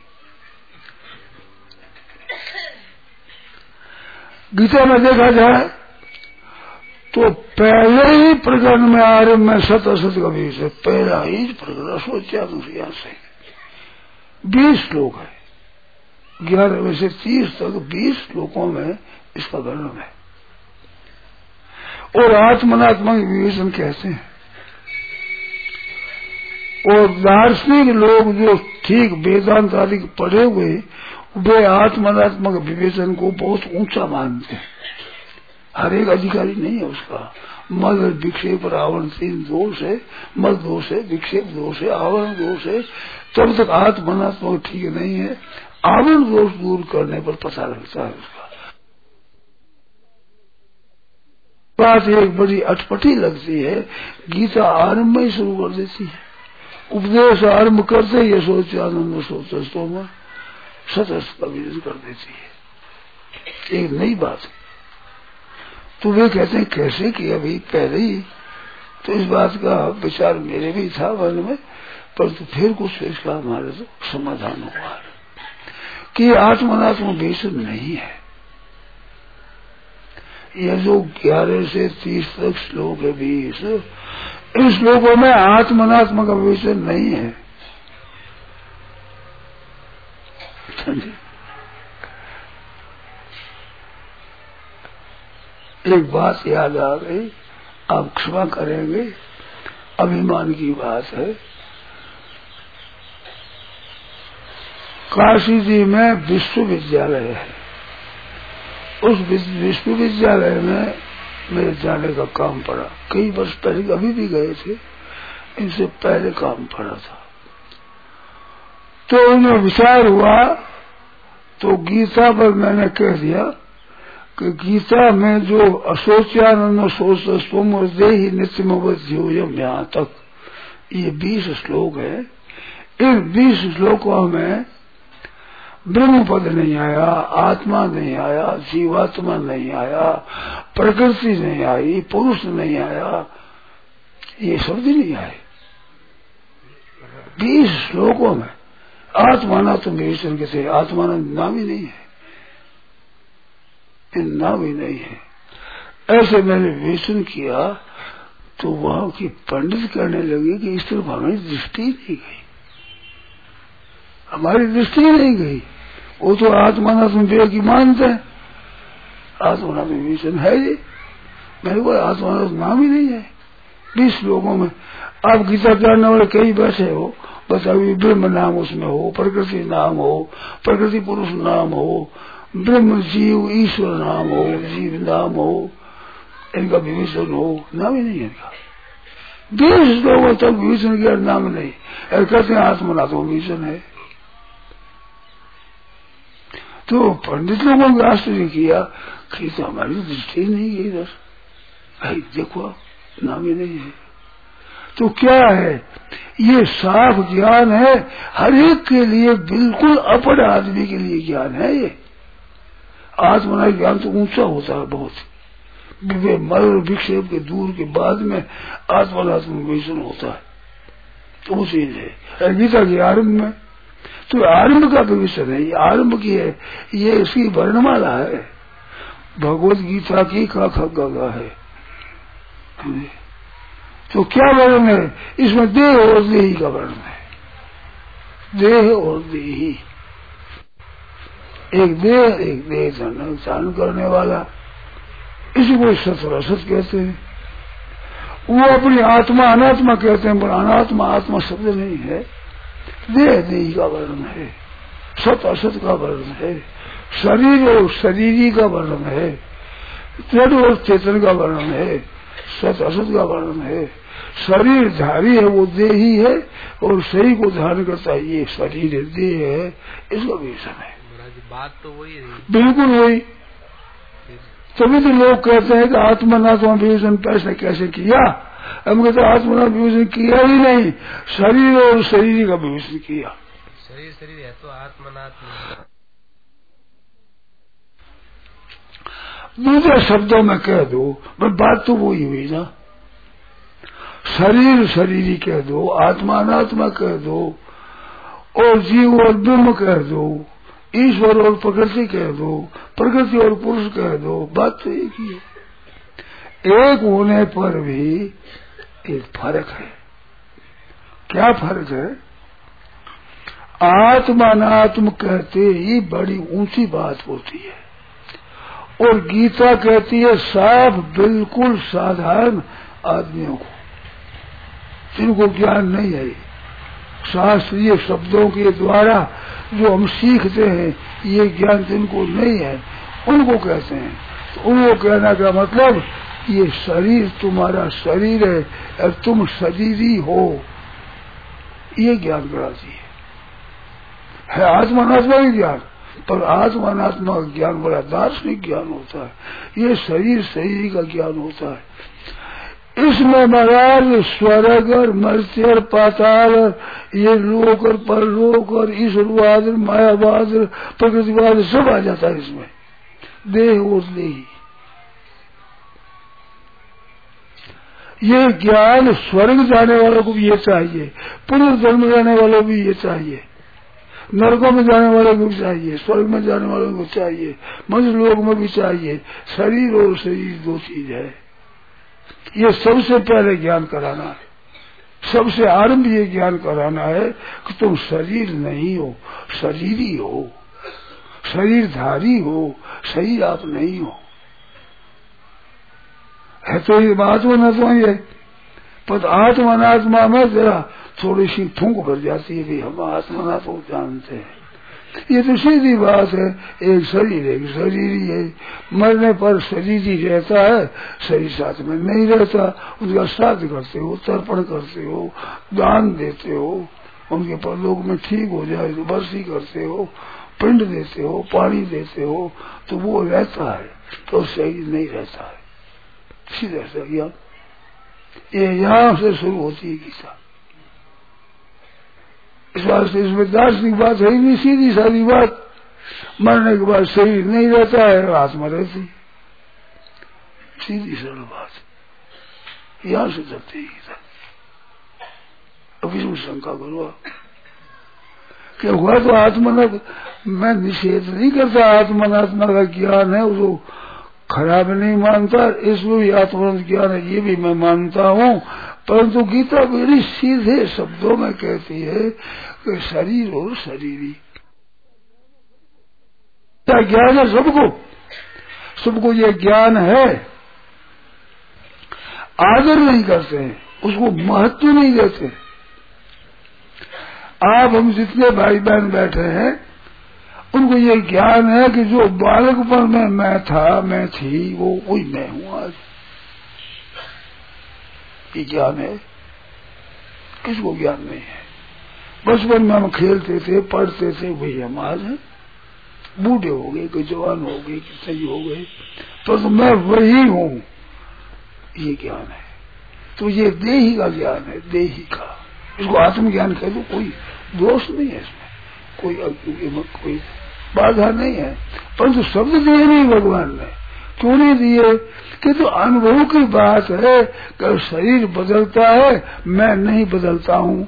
गीता में देखा जाए तो पहले ही प्रकरण में आरंभ में सत असत का बीच है, पहला ही प्रकरण सोचा से 20 श्लोक है, 11 में से 30 तक 20 श्लोकों में इसका वर्णन है। और आत्मनात्मा विवेचन कहते हैं। और दार्शनिक लोग जो ठीक वेदांत आदि पढ़े हुए, वे आत्मनात्मक विवेचन को बहुत ऊंचा मानते हैं। हर एक अधिकारी नहीं है उसका। मल विक्षेप रावण 3 दोष है, मल दोष है, विक्षेप दोष है, आवरण दोष है, तब तक आत्मनात्मक ठीक नहीं है। आवरण दोष दूर करने पर पता लगता है उसका। बात एक बड़ी अटपटी लगती है, गीता आरंभ में ही शुरू कर देती है। उपदेश आरंभ करते ये सोच आनंद सोचस्तों में सतस का विरोध कर देती है। एक नई बात है। तो वे कहते हैं कैसे किया भाई पहले ही, तो इस बात का विचार मेरे भी था मन में, परंतु फिर कुछ इसका हमारे तो समाधान हुआ कि आत्मनात्म विवेचन नहीं है। यह जो 11 से 30 तक श्लोक है 20, इन श्लोकों में आत्मनात्म का विवेचन नहीं है। एक बात याद आ गई, आप क्षमा करेंगे, अभिमान की बात है। काशी जी में विश्वविद्यालय है। उस विश्वविद्यालय में मेरे जाने का काम पड़ा। कई वर्ष पहले अभी भी गए थे, इनसे पहले काम पड़ा था। तो उन्हें विचार हुआ, तो गीता पर मैंने कह दिया कि गीता में जो असोच्यानंद सोचम दे ही नित्यमवध्योजम, यहाँ तक ये 20 श्लोक है। इन 20 श्लोकों में ब्रह्म पद नहीं आया, आत्मा नहीं आया, जीवात्मा नहीं आया, प्रकृति नहीं आई, पुरुष नहीं आया, ये शब्द नहीं आए 20 श्लोकों में। आत्माना तो विवेचन के थे, आत्माना नाम ही नहीं है, नाम ही नहीं है। ऐसे मैंने विवेचन किया तो वहां की पंडित कहने लगे कि इस तरफ हमारी दृष्टि नहीं गई, हमारी दृष्टि नहीं गई। वो तो आत्मानात्म विवेक की मानते हैं, आत्मानात्म विवेचन है ये। मेरे को आत्मानात्म नाम ही नहीं है 20 लोगों में। आप गीता जानने वाले कई बैठे हो, बस अभी ब्रह्म नाम उसमें हो, प्रकृति नाम हो, प्रकृति पुरुष नाम हो, ब्रह्म जीव ईश्वर नाम हो, जीव नाम हो, इनका विवेचन हो, नाम ही नहीं है इनका। 20 लोगों तक विवेचन किया, नाम नहीं। कहते हैं आत्मनात्म विवेचन है। तो पंडित लोगों ने आश्चर्य किया कि तो हमारी दृष्टि नहीं गई इधर, भाई देखो नाम ही नहीं है। तो क्या है ये साफ ज्ञान है, हर एक के लिए, बिल्कुल अपने आदमी के लिए ज्ञान है ये। आत्मना ज्ञान तो ऊंचा होता है बहुत, मल विक्षेप के दूर के बाद में आत्मनात्म विवेचन होता है, तो वो चीज है। गीता के आरंभ में तो आरंभ का विवेचन है, ये आरंभ की है, ये इसकी वर्णमाला है, भगवत गीता की का गा है। तो क्या वर्णन है इसमें? देह और देही का वर्णन है, देह और देही। एक देह धारण करने वाला, इसी को सत असत कहते हैं। वो अपनी आत्मा अनात्मा कहते हैं, पर अनात्मा आत्मा शब्द नहीं है। देह देही का वर्णन है, सत असत का वर्णन है, शरीर और शरीरी का वर्णन है, जड़ और चेतन का वर्णन है, सत असत का वर्णन है। शरीर धारी है वो देही है, और शरीर को धारण करता है ये शरीर है, देह है, इसका विषय है।
बात तो वही है, बिल्कुल
वही। तभी तो लोग कहते हैं कि आत्मनात्मा विभूषण पैसे कैसे किया? हम कहते आत्मना विभूषण किया ही नहीं, शरीर और शरीर का विभूषण किया।
शरीर है तो आत्मनात्मा।
दूसरे शब्दों में कह दो, पर बात तो वही हुई ना। शरीर शरीरी कह दो, आत्मा अनात्मा कह दो, और जीव और ब्रह्म कह दो, ईश्वर और प्रकृति कह दो, प्रकृति और पुरुष कह दो, बात तो एक ही है। एक होने पर भी एक फर्क है। क्या फर्क है? आत्मानात्म कहते ही बड़ी ऊंची बात होती है, और गीता कहती है साफ बिल्कुल साधारण आदमियों को, जिनको ज्ञान नहीं है, शास्त्रीय शब्दों के द्वारा जो हम सीखते हैं, ये ज्ञान जिनको नहीं है उनको कहते हैं। तो उनको कहना का मतलब ये शरीर तुम्हारा शरीर है, तुम शरीरी हो, ये ज्ञान कराती है आत्मानात्मा की ज्ञान। पर आत्मानात्मा का ज्ञान बड़ा दार्शनिक ज्ञान होता है, ये शरीर शरीर का ज्ञान होता है। इसमें महाराज स्वर्ग और मर्त्य और पाताल और ये लोक और परलोक और ईश्वरवाद और मायावाद और प्रकृतिवाद सब आ जाता है इसमें, देह और देही। ये ज्ञान स्वर्ग जाने वालों को भी ये चाहिए, पुनर्जन्म जाने वालों को भी ये चाहिए, नरकों में जाने वालों को भी चाहिए, स्वर्ग में जाने वालों को चाहिए, मनुष्य लोक में भी चाहिए। शरीर और शरीर दो चीज है, ये सबसे पहले ज्ञान कराना है, सबसे आरंभ ये ज्ञान कराना है कि तुम शरीर नहीं हो, शरीरी हो, शरीरधारी हो, शरीर आप नहीं हो। है तो ये आत्मनात्मा ही है, पर आत्मनात्मा में जरा थोड़ी सी फूंक भर जाती है कि हम आत्मनात्मा को जानते हैं। ये तो सीधी बात है, एक शरीर है, शरीरी है, मरने पर शरीर ही रहता है, शरीर साथ में नहीं रहता। उनका श्राद्ध करते हो, तर्पण करते हो, दान देते हो, उनके परलोक में ठीक हो जाए तो बरसी करते हो, पिंड देते हो, पानी देते हो, तो वो रहता है, तो शरीर नहीं रहता है। सीधा सा ज्ञान ये यहाँ से शुरू होती है गीता। इस बात से इसमें दार्शनिक बात है ही नहीं, सीधी सारी बात। मरने के बाद शरीर नहीं रहता है, आत्मा रहती, सीधी सरल बात यहाँ से चलती है गीता। अब इसमें शंका करो क्या हुआ? तो आत्मना मैं निषेध नहीं करता, आत्मनात्मा का ज्ञान है, उसको खराब नहीं मानता, इसमें भी आत्मा ज्ञान है, ये भी मैं मानता हूँ। परंतु गीता बड़ी सीधे शब्दों में कहती है कि शरीर और शरीरी ज्ञान है सबको, सबको ये ज्ञान है। आदर नहीं करते हैं, उसको महत्व नहीं देते। आप हम जितने भाई बहन बैठे हैं उनको ये ज्ञान है कि जो बालकपन में मैं था, मैं थी, वो वही मैं हूं आज। ये ज्ञान है, किसको ज्ञान नहीं है? बचपन में हम खेलते थे, पढ़ते थे, वही हम आज हैं। बूढ़े हो गए, कोई जवान हो गए, कि सही हो गए, तो मैं वही हूं, ये ज्ञान है। तो ये देही का ज्ञान है, देही का। इसको आत्मज्ञान कह दो, कोई दोष नहीं है इसमें, कोई बाधा नहीं है। परंतु शब्द दिए नहीं भगवान ने, क्यों नहीं दिए? कि तो अनुभव की बात है कि शरीर बदलता है, मैं नहीं बदलता हूँ,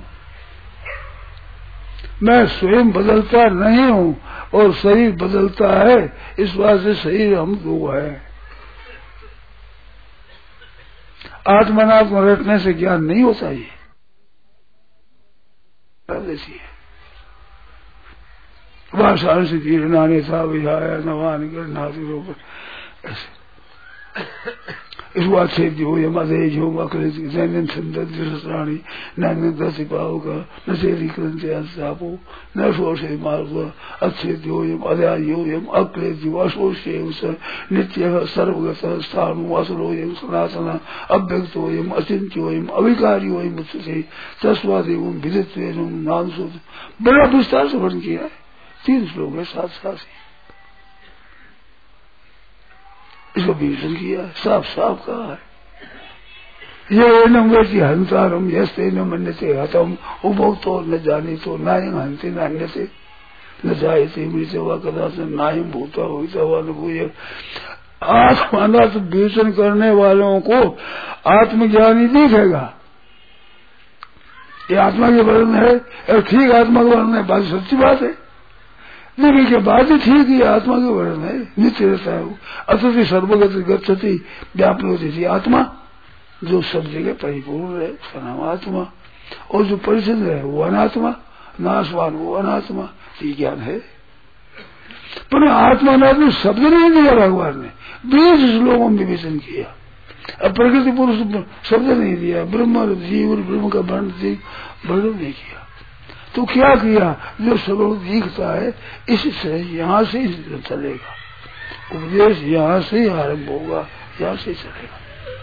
मैं स्वयं बदलता नहीं हूँ और शरीर बदलता है, इस बात से शरीर हम दो है। आत्मनात्म रटने से ज्ञान नहीं होता, ये ऐसी है। भाषा से जीर्णाने था विहाया नवान गिरनाथ ऐसे इसको अच्छे जो ये मधेज हो अकलेन सुंदराणी नंदी पाओगा न चेरी करपो न शोषे मार्ग अच्छे जोयम अध्यायोयम अक्ले जीव अशोषेय नित्य सर्वगत स्थानु असरोयम सनातन अव्यक्तोयम अचिंत्योयम अविकार्योयम उच्चते तस्वादेव विदित्वेन नाम सूत्र बड़ा विस्तार से वर्णन किया है। 3 श्लोक है, साथ इसको भीषण किया, साफ साफ कहा है। ये न वेति हंतारम यस्ते न मन्यते हतम उभौतो न जानी तो नायम हंते नान्यते न जायते मृत्य व कदाचन नायम भूता होता व न भूय। आत्माना तो भीषण करने वालों को आत्मज्ञानी दिखेगा। ये आत्मा के वर्णन है और ठीक आत्मा का वर्णन है, बात सच्ची बात है। देखिए के बाद ही ठीक ही आत्मा के वर्णन है, नित्य रहता है वो। अतः सर्वगत गच्छति व्याप्त होती थी आत्मा, जो सब जगह परिपूर्ण है उसका नाम आत्मा, और जो परिचित है वो अनात्मा, नाशवान वो अनात्मा। ये ज्ञान है। पर आत्मा नात्मा शब्द नहीं दिया भगवान ने, 20 श्लोकों में विवेचन किया। अब प्रकृति पुरुष शब्द नहीं दिया, ब्रह्म जीव और ब्रह्म का वर्णन नहीं किया। तो क्या किया? जो सर्व दिखता है इससे यहाँ से ही चलेगा, उपदेश यहाँ से ही आरंभ होगा, यहाँ से चलेगा।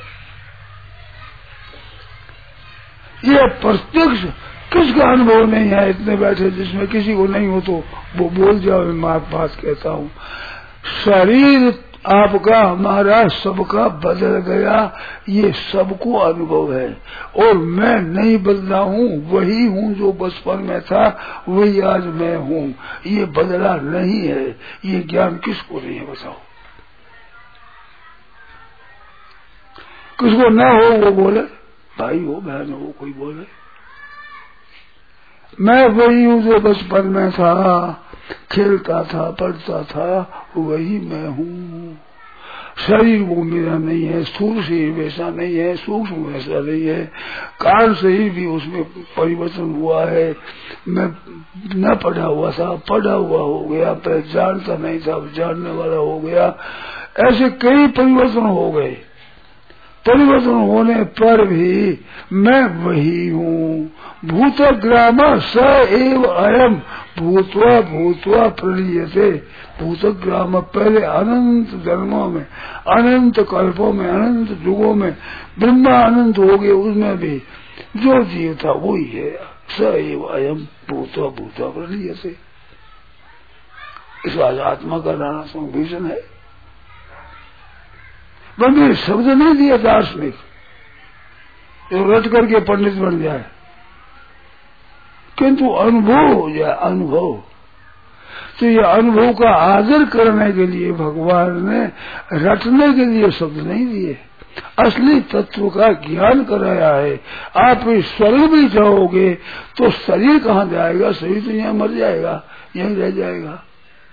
ये प्रत्यक्ष किसका अनुभव नहीं है इतने बैठे, जिसमें किसी को नहीं हो तो वो बोल जाओ। मैं बात कहता हूँ, शरीर आपका हमारा सबका बदल गया, ये सबको अनुभव है। और मैं नहीं बदला हूँ, वही हूँ जो बचपन में था, वही आज मैं हूँ, ये बदला नहीं है। ये ज्ञान किसको नहीं है बताओ? किसको न हो वो बोले, भाई हो बहन हो कोई बोले मैं वही हूँ जो बचपन में था, खेलता था पढ़ता था, वही मैं हूँ। शरीर वो मेरा नहीं है, स्थूल शरीर वैसा नहीं है, सूक्ष्म वैसा नहीं है, कारण शरीर भी उसमें परिवर्तन हुआ है। मैं न पढ़ा हुआ था, पढ़ा हुआ हो गया, पहले जानता नहीं था, जानने वाला हो गया। ऐसे कई परिवर्तन हो गए। परिवर्तन होने पर भी मैं वही हूँ। भूतग्राम स एव अयम भूत्वा भूत्वा प्रलीयते। भूतग्राम पहले अनंत जन्मों में, अनंत कल्पों में, अनंत युगों में ब्रह्मा अनंत हो गए, उसमें भी जो जीव था वही है। स एव अयम भूत्वा भूत्वा प्रलीयते। इस आत्मा का नाना संभीषण है। बंदे शब्द नहीं दिया दार्शनिक जो रट करके पंडित बन जाए, किंतु अनुभव हो जाए, अनुभव। तो ये अनुभव का आदर करने के लिए भगवान ने रटने के लिए शब्द नहीं दिए, असली तत्व का ज्ञान कराया है। आप स्वर्ग भी जाओगे तो शरीर कहाँ जाएगा? शरीर तो यहाँ मर जाएगा, यहीं रह जाएगा।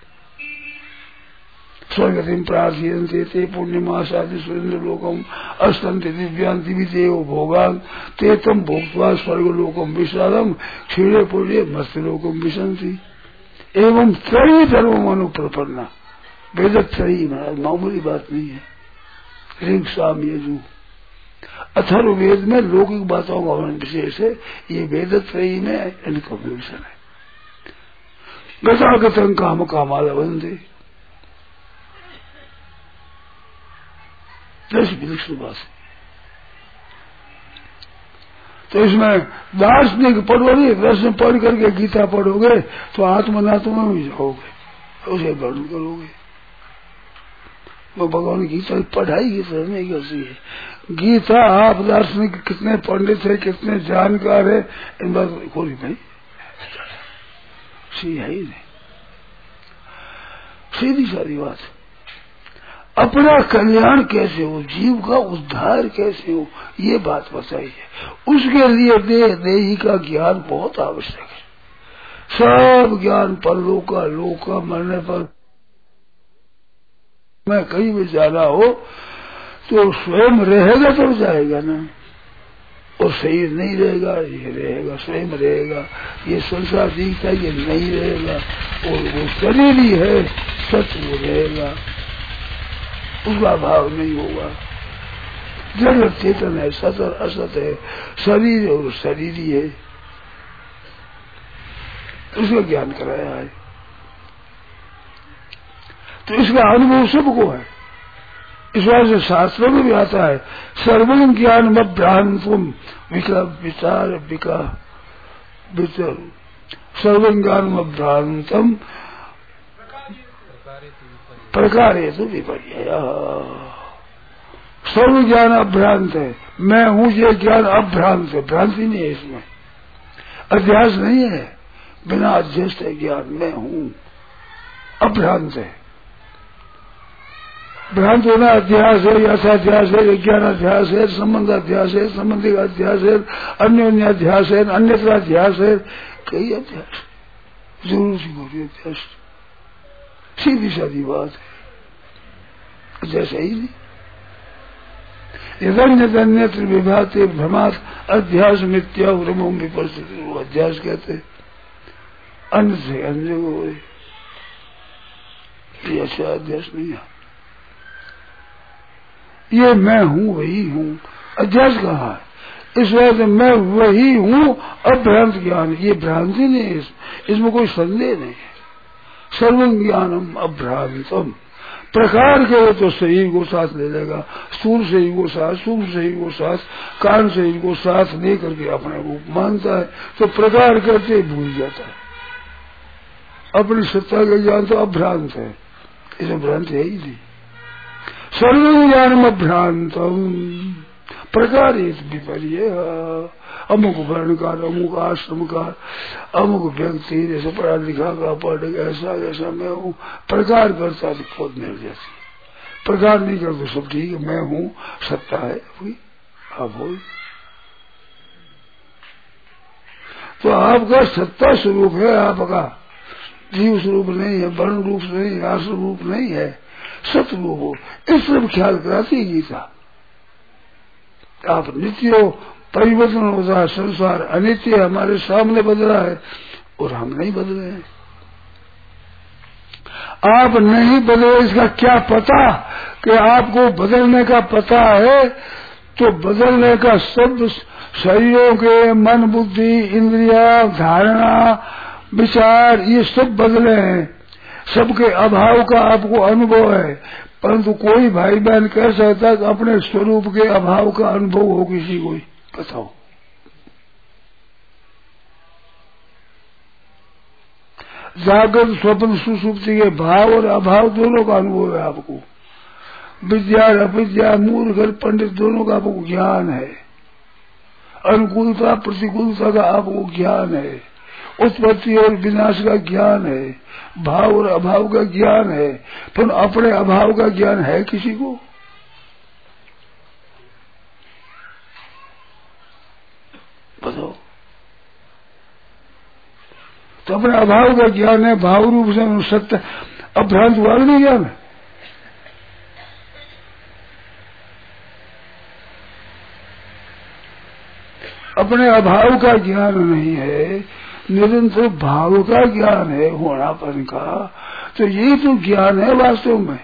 स्वर्गतिम प्रार्थयन्ते ते पुण्यमासादि सुरेंद्र लोकम अस्तंते दिव्यांति विदेव भोगान ते तम भोक्त्वा स्वर्गलोकम विशालम क्षीणे पुण्य मस्तलोकम विशंति। एवं त्रयी धर्म अनुप्रपन्ना। वेद त्रयी महाराज मामूली बात नहीं है। ऋग साम यजु अथर्ववेद में लौकिक बातों का वर्णन विशेष है, ये वेद त्रयी में इनका विवेचन है। गतागतं काम कामाल वंदे। 10 विलक्षण बात। तो इसमें दार्शनिक पढ़ोगे, दर्शन पढ़ करके गीता पढ़ोगे तो आत्मनात्मा में जाओगे, उसे वर्णन करोगे। वो भगवान गीता पढ़ाई की तरह नहीं करती है। गीता आप दार्शनिक कितने पंडित है, कितने जानकार है, इन बात कोई नहीं सी है ही नहीं। सीधी सारी बात, अपना कल्याण कैसे हो, जीव का उद्धार कैसे हो, ये बात बताई है। उसके लिए देह देही का ज्ञान बहुत आवश्यक है। सब ज्ञान परलोक का, लोक का, मरने पर मैं कहीं भी जाना हो तो स्वयं रहेगा तब जाएगा ना, और शरीर नहीं रहेगा, ये रहेगा, स्वयं रहेगा। ये संसार दिखता है, ये नहीं रहेगा, और वो शरीर ही है, सच वो रहेगा, उसका भाव नहीं होगा। जड़ चेतन है, सत और असत है, शरीर और शरीर ही है, उसका ज्ञान कराया है। तो इसका अनुभव सबको है। इस बात से शास्त्रों में भी आता है, सर्वं ज्ञान भ्रांतम विचार विका विचर, सर्वं ज्ञान भ्रांतम प्रकार हेतु विपर्य। सर्व ज्ञान अभ्रांत है, मैं हूँ, ये ज्ञान अभ्रांत है, भ्रांति नहीं है इसमें, अध्यास नहीं है, बिना अध्यस्त है ज्ञान, मैं हूँ, अभ्रांत है। भ्रांत होना अध्यास है, यथाध्यास है, विज्ञानाध्यास है, संबंधाध्यास है, संबंधी का अध्यास है, अन्योन्याध्यास है, अन्यत्र अध्यास है, कई अध्यास, जरूर सी गोरी अध्यास, सीधी सादी बात है, जैसा ही नहीं। यदन्यत्र विभाते भ्रमात अध्यास मिथ्या भ्रमों विपर्षित, वो अध्यास कहते, अन्य से अन्य को ये अच्छा अध्यास नहीं है। ये मैं हूँ, वही हूँ, अध्यास कहा है। इस वजह से मैं वही हूँ, अभ्रांत ज्ञान, ये भ्रांति नहीं है, इसमें कोई संदेह नहीं है। सर्वं ज्ञानम अभ्रांतम, प्रकार के हो तो शरीर को साथ ले लेगा, स्थूल शरीर को साथ, सूक्ष्म शरीर को साथ, कारण शरीर को साथ ले करके अपने रूप मानता है, तो प्रकार करते भूल जाता है। अपनी सत्ता का ज्ञान तो अभ्रांत है, इसमें भ्रांति है ही नहीं। सर्वं ज्ञानम अभ्रांतम प्रकार विपर्य, अमुक वर्ण का, अमुक आश्रम का, अमुक व्यक्ति, जैसे पढ़ा लिखा का, पढ़ ऐसा ऐसा मैं हूँ, प्रकार करता तो खोद मिल जाती, प्रकार नहीं कर तो सब ठीक है, मैं हूँ, सत्ता है, हुई आप हो। तो आपका सत्ता स्वरूप है, आपका जीव स्वरूप नहीं है, वर्ण रूप नहीं है, आश्रम रूप नहीं है, सतरूप हो। इस सब ख्याल कराती है गीता। आप नित्य हो, परिवर्तन होता है, संसार अनित्य हमारे सामने बदला है और हम नहीं बदले हैं। आप नहीं बदले, इसका क्या पता कि आपको बदलने का पता है, तो बदलने का सब शरीरों के मन बुद्धि इंद्रिया धारणा विचार ये सब बदले हैं, सबके अभाव का आपको अनुभव है। परंतु कोई भाई बहन कह सकता है कि अपने स्वरूप के अभाव का अनुभव हो किसी को, बताओ। जागृत स्वप्न सुसुप्ति के भाव और अभाव दोनों का अनुभव है आपको। विद्या और अविद्या, मूर्ख और पंडित दोनों का आपको ज्ञान है। अनुकूलता प्रतिकूलता का आपको ज्ञान है। उत्पत्ति और विनाश का ज्ञान है, भाव और अभाव का ज्ञान है। पर अपने अभाव का ज्ञान है किसी को? बताओ। तो अपने अभाव का ज्ञान है, भाव रूप से सत्य अभ्रांत हुआ नहीं ज्ञान है। अपने अभाव का ज्ञान नहीं है, निरंतर भाव का ज्ञान है, होनापन का। तो यही तो ज्ञान है वास्तव में।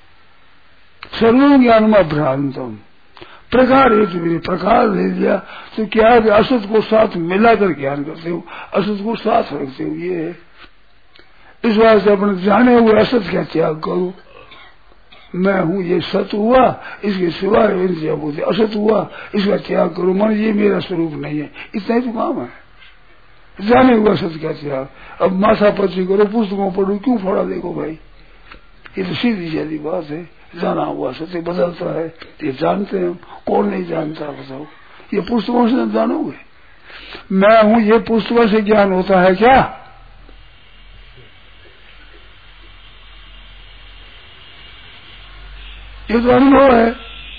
सर्व ज्ञान में भ्रांतम प्रकार हेतु, प्रकार ले लिया तो क्या है, असत को साथ मिलाकर ज्ञान करते हो, असत को साथ रखते हो। ये है इस बात से अपने जाने हुए असत का त्याग करो। मैं हूँ ये सत हुआ, इसके सिवाय इंद्रिया बोलते असत हुआ, इसका त्याग करो। मन ये मेरा स्वरूप नहीं है, इतना ही तो काम है। जाने हुआ सत्य का त्याग। अब माथा पची करो, पुस्तकों पढ़ो, क्यों फोड़ा देखो भाई, ये तो सीधी सीधी बात है। जाना हुआ सत्य बदलता है, ये जानते हैं। कौन नहीं जानता बताओ? ये पुस्तकों से जानोगे? मैं हूं ये पुस्तकों से ज्ञान होता है क्या? ये तो अनुभव है,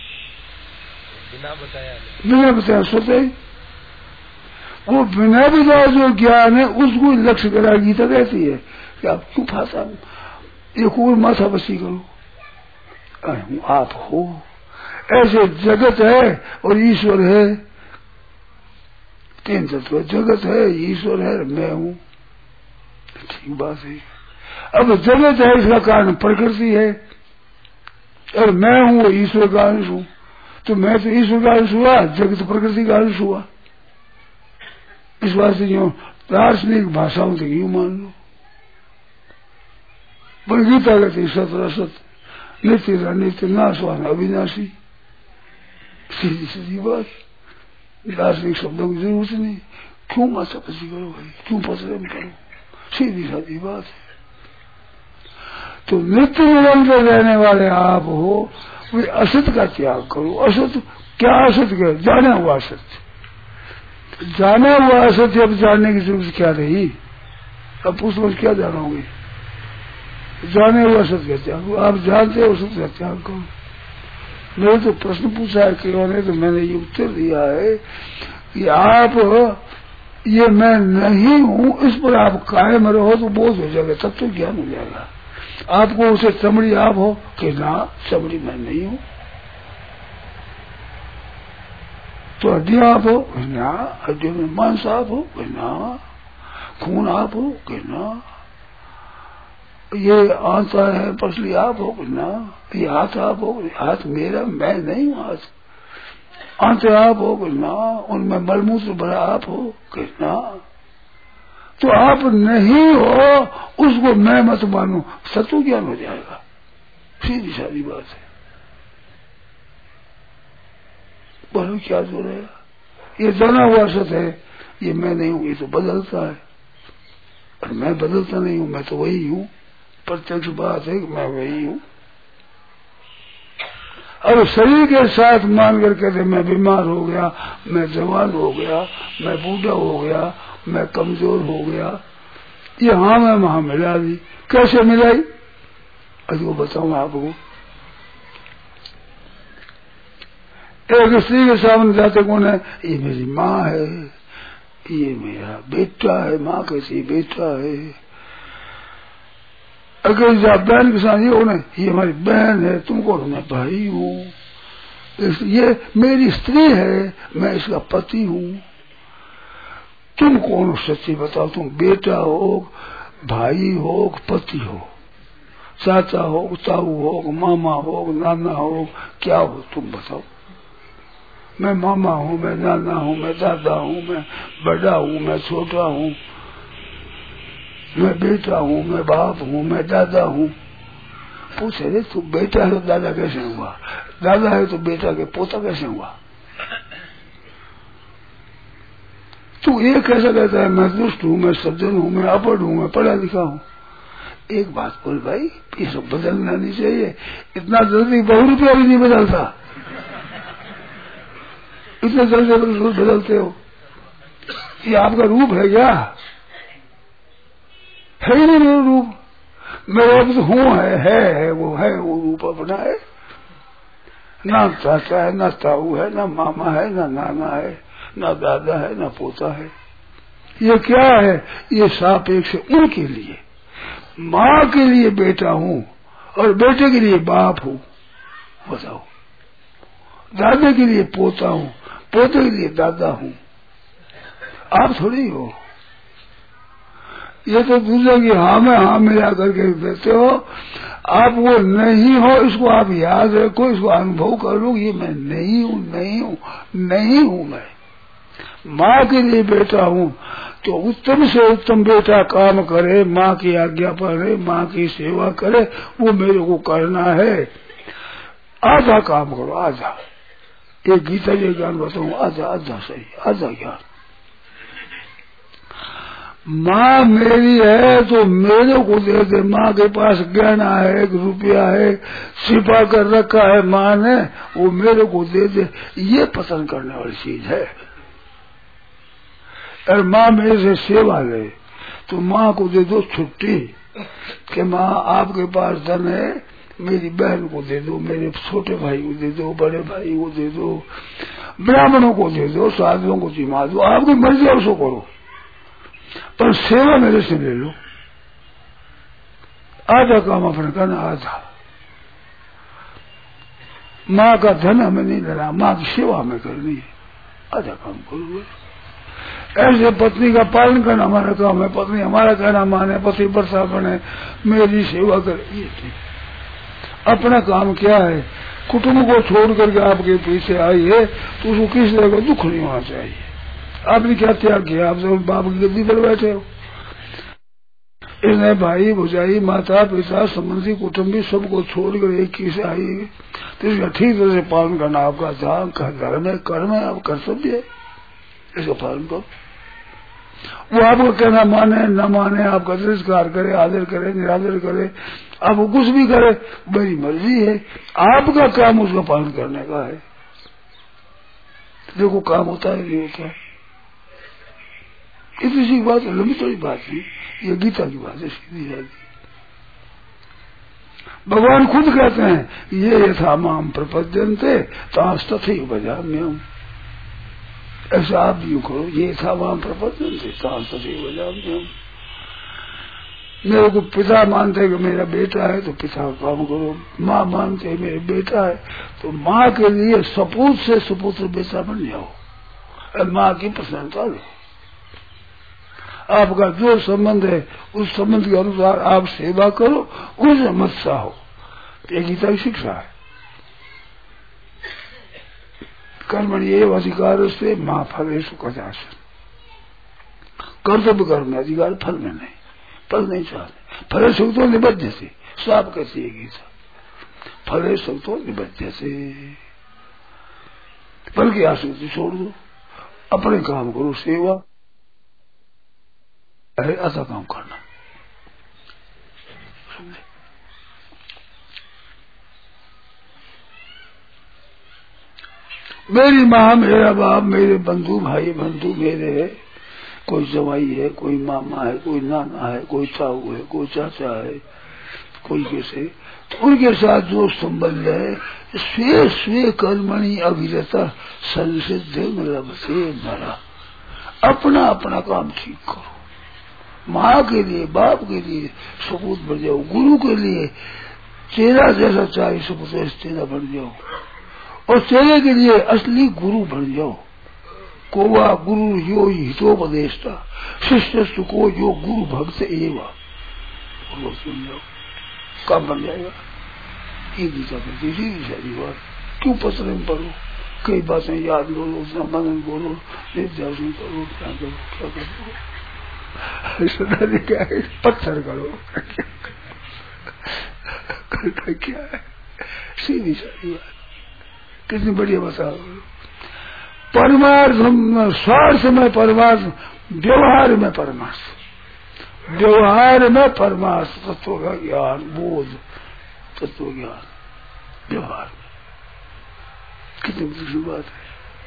बिना बताया सोते। वो बिना बताया जो ज्ञान है उसको लक्ष्य करा गीता कहती है कि आप क्यों फांसा ये कोई माथा बसी करो, आप हो ऐसे। जगत है और ईश्वर है, तीन तत्व, जगत है, ईश्वर है, मैं हूं। ठीक बात है। अब जगत है इसका कारण प्रकृति है और मैं हूं वो ईश्वर का अंश हूं, तो मैं तो ईश्वर का अंश हुआ, जगत प्रकृति का अंश हुआ। इस बात से जो दार्शनिक भाषाओं से यूं मान लो। पर गीता कहती सत रसत नित्य नित्य नाशवान अविनाशी, सीधी सीधी बात। दार्शनिक शब्दों की जरूरत नहीं। क्यों माथापच्ची करो भाई, क्यों परिश्रम करो, सीधी साधी बात है। तो नित्य निरंतर रहने वाले आप हो, वे असत का त्याग करो। असत क्या? असत क्या? जाना हुआ असत्य। जाना हुआ असत्य अब जानने की जरूरत क्या रही? अब पूछो क्या जानोगे? जाने हुआ सत्य का त्याग। आप जानते हो सत्य का त्याग करो। मैंने तो प्रश्न पूछा है कि उन्होंने, तो मैंने ये उत्तर दिया है कि आप ये मैं नहीं हूं इस पर आप कायम रहो तो बोध हो जाएगा, तब तो ज्ञान हो जाएगा। आपको उसे चमड़ी आप हो कि ना चमड़ी मैं नहीं हूं, तो हड्डी आप हो कि ना हड्डी में मांस आप हो कि ना खून आप हो कि ना ये आंता है पसली आप हो कि ना ये हाथ आप हो, हाथ मेरा मैं नहीं हूं, हाथ आंते आप हो कि ना उनमें मलमूत्र भरा आप हो कि ना, तो आप नहीं हो उसको मैं मत मानो, सत्व ज्ञान हो जाएगा। सीधी सादी बात है। बोलो क्या जो रहेगा? ये जाना हुआ सत्य है, ये मैं नहीं हूं, ये तो बदलता है और मैं बदलता नहीं हूं, मैं तो वही हूं। प्रत्यक्ष बात है कि मैं वही हूं। अब शरीर के साथ मान कर कहते मैं बीमार हो गया, मैं जवान हो गया, मैं बूढ़ा हो गया, मैं कमजोर हो गया, ये हाँ मैं वहां मिला दी। कैसे मिलाई? अभी वो बताऊं आपको। एक स्त्री के सामने जाते कौन है? ये मेरी माँ है, ये मेरा बेटा है। माँ कैसी? बेटा है। अगर बहन के साथ ये होना, ये हमारी बहन है, तुम कौन? मैं भाई हूँ। ये मेरी स्त्री है, मैं इसका पति हूँ। तुम कौन हो? सच्ची बताओ, तुम बेटा हो, भाई हो, पति हो, चाचा हो, ताऊ हो, मामा हो, नाना हो, क्या हो तुम बताओ? मैं मामा हूँ, मैं नाना हूँ, मैं दादा हूँ, मैं बड़ा हूँ, मैं छोटा हूँ, मैं बेटा हूँ, मैं बाप हूँ, मैं दादा हूँ। पूछे रे तू बेटा है तो दादा कैसे हुआ? दादा है तो बेटा के पोता कैसे हुआ? तू ये कैसा कहता है मैं दुष्ट हूँ, मैं सज्जन हूँ, मैं अपढ़ हूँ, मैं पढ़ा लिखा हूँ? एक बात बोल भाई, ये सब बदलना नहीं चाहिए। इतना जल्दी 100 रुपया भी नहीं बदलता, इतने जल्दी बदलते हो। ये आपका रूप है क्या? है ही नहीं मेरा रूप। मेरा रूप तो हूँ है वो है, वो रूप अपना है। ना चाचा है, ना ताऊ है, ना मामा है, ना नाना है, ना दादा है, ना पोता है। ये क्या है? ये सापेक्ष उनके लिए। माँ के लिए बेटा हूँ और बेटे के लिए बाप हूँ, बताओ। दादे के लिए पोता हूँ, पोते के लिए दादा हूँ। आप थोड़ी हो। ये तो दूसरे की हाँ में हाँ मिला करके देते हो। आप वो नहीं हो, इसको आप याद रखो, इसको अनुभव कर लो। ये मैं नहीं हूँ, नहीं हूँ, नहीं हूँ। मैं माँ के लिए बेटा हूँ, तो उत्तम से उत्तम बेटा काम करे, माँ की आज्ञा पाले, माँ की सेवा करे, वो मेरे को करना है। आधा काम करो, आधा। एक गीता ये ज्ञान बताऊँ, आधा आधा सही, आधा ज्ञान। माँ मेरी है तो मेरे को दे दे। माँ के पास गहना है, 1 रुपया है, छिपा कर रखा है माँ ने, वो मेरे को दे दे, ये पसंद करने वाली चीज है। और माँ मेरे से सेवा ले तो माँ को दे दो छुट्टी कि माँ आपके पास धन है, मेरी बहन को दे दो, मेरे छोटे भाई को दे दो, बड़े भाई को दे दो, ब्राह्मणों को दे दो, साधुओं को जिमा दो, आपकी मर्जी है उसको करो, पर सेवा मेरे से ले लो। आधा काम अपने करना, आधा माँ का धन हमें नहीं लेना, माँ की सेवा हमें करनी है, आधा काम करो। ऐसे पत्नी का पालन करना हमारा काम है, पत्नी हमारा कहना माने, पति वर्षा बने, मेरी सेवा करे। अपना काम क्या है? कुटुंब को छोड़ करके आपके पीछे आई है तो उसको किस तरह का दुख नहीं होना चाहिए। आपने क्या त्याग किया? आप सब बाप की गद्दी पर बैठे हो। इसने भाई भुजाई माता पिता संबंधी कुटुंबी सबको छोड़कर एक की से आई है तो इसका ठीक तरह से पालन करना आपका धर्म है, कर्म है, आप कर्तव्य है, इसका पालन करो। वो आपको कहना माने न माने, आपका तिरस्कार करे, आदर करे, निरादर करे, आप कुछ भी करे, मेरी मर्जी है, आपका काम उसका पालन करने का है। देखो काम होता है नहीं होता है, इतनी सी बात है, लंबी थोड़ी बात नहीं, ये गीता की बात है, सीधी जाती। भगवान खुद कहते हैं ये यथा माम प्रपद्यन्ते तास्तथैव भजाम्यहम्। ऐसा आप भी करो, ये था माम प्रपद्यन्ते तास्तथैव भजाम्यहम्। मेरे को पिता मानते हैं कि मेरा बेटा है तो पिता का काम करो, माँ मानते हैं मेरे बेटा है तो माँ के लिए सपूत से सुपुत्र बेटा बन जाओ, माँ की प्रसन्नता लो। आपका जो संबंध है उस संबंध के अनुसार आप सेवा करो, उसे मत चाहो। ये गीता की शिक्षा है। कर्मण्येव अधिकारस्ते मा फलेषु कदाचन। कर्तव्य कर्म में अधिकार, फल में नहीं, फल नहीं चाहते। फले सुखतो निबध्यते, साफ कहती है गीता, फले सुखतो निबध्यते। फल की आसक्ति छोड़ दो, अपने काम करो, सेवा अरे ऐसा काम करना। मेरी माँ, मेरा बाप, मेरे बंधु भाई बंधु मेरे है, कोई जवाई है, कोई मामा है, कोई नाना है, कोई ताऊ है, कोई चाचा है, कोई कैसे, तो उनके साथ जो संबंध है स्वे स्वे कर्मणि अभिरता संसिद्ध लभते नरा। अपना अपना काम ठीक करो, माँ के लिए, बाप के लिए सपूत बन जाओ, गुरु के लिए चेला जैसा चाहिए सपूत तेरा बन जाओ, और चेले के लिए असली गुरु बन जाओ। कोवा गुरु यो हितोपदेष्टा शिष्य को जो गुरु भक्त एवा, सुन जाओ, काम बन जाएगा। ये गीता करती सीधी सारी बात, क्यों पत्र में पढ़ो, कई बातें याद करो, संबंधन करो, नित्यासन करो, क्या करो, क्या करो, सदा क्या है, पत्थर करो, करता क्या है, सीधी सारी बात, कितनी बढ़िया बताओ। परमार्थ स्वार्थ में परमार्थ, व्यवहार में परमार्थ, व्यवहार में परमार्थ, तत्व का ज्ञान, बोध, तत्व ज्ञान व्यवहार में, कितनी दूसरी बात है।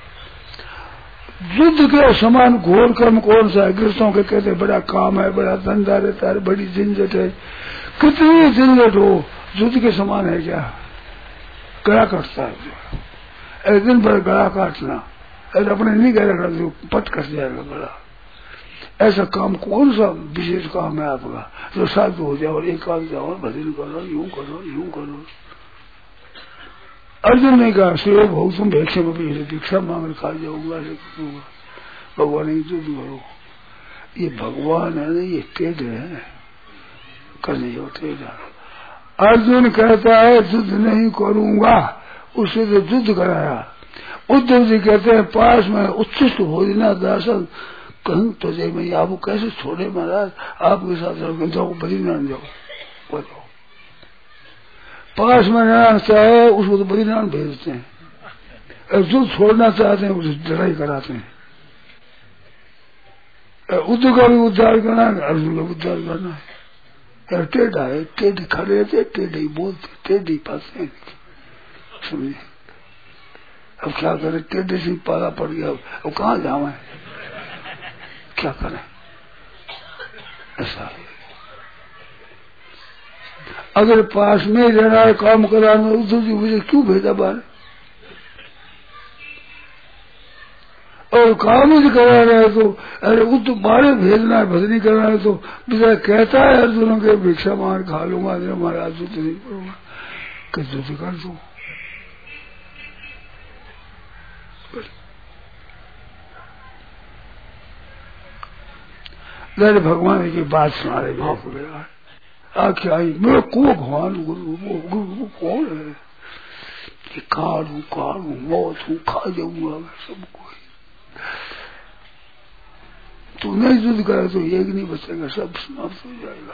युद्ध के समान घोर कर्म कौन सा है? गृहस्थों के कहते बड़ा काम है, बड़ा धंधा रहता है, बड़ी झंझट है, कितनी झंझट हो, युद्ध के समान है क्या? गला कटता है, एक दिन भर गला काटना, अपने नहीं गला काट दो, पट कट जाएगा गला। ऐसा काम कौन सा विशेष काम है आपका जो साधु हो जाओ और एकांत जाओ, भजन करो, यूं करो, यूं करो। अर्जुन ने कहा सूर्य भोग तुम भिक्षा में भी भिक्षा मांग खा जाऊंगा, भगवान युद्ध करो। ये भगवान है ना, ये तेज है, करने जाओ तेज। अर्जुन कहता है युद्ध नहीं करूंगा, उससे तो युद्ध कराया। उद्धव जी कहते हैं पास में उच्छिष्ट भोजना दासन कहीं तो जाए, मैं आपको कैसे छोड़े महाराज, आपके साथ जाओ, बद्रीनाथ जाओ, बताओ। पास में रहना चाहे उसको तो बद्रीनाथ भेजते हैं, जो छोड़ना चाहते हैं उसे लड़ाई कराते हैं। उद्धव का भी उद्धार करना है, अर्जुन का उद्धार करना है। टेढ़ा है, टेढ़ी खड़े रहते, टेढ़े ही बोलते, टेढ़ी फंसे। समझे? अब क्या करें, टेढ़े से पाला पड़ गया, अब कहाँ जावे, क्या करें, ऐसा। अगर पास में रहना है, काम कराना, उद्धव जी मुझे क्यों भेजा बाहर, और काम ही कराना है तो अरे उद्धव बाहर भेजना है, भजनी कराना है तो बेचारा कहता है अर्जुन के भिक्षा मार खा लूंगा, महाराज युद्ध नहीं करूंगा, कि युद्ध कर दो। मेरे भगवान की बात सुना रहे गया, आख्या आई मेरे को भगवान गुरु कौन है, कि काल हूँ मौत हूँ, खा जाऊंगा मैं सबको, तू नहीं युद्ध करे तो एक नहीं बचेगा, सब समाप्त हो जाएगा।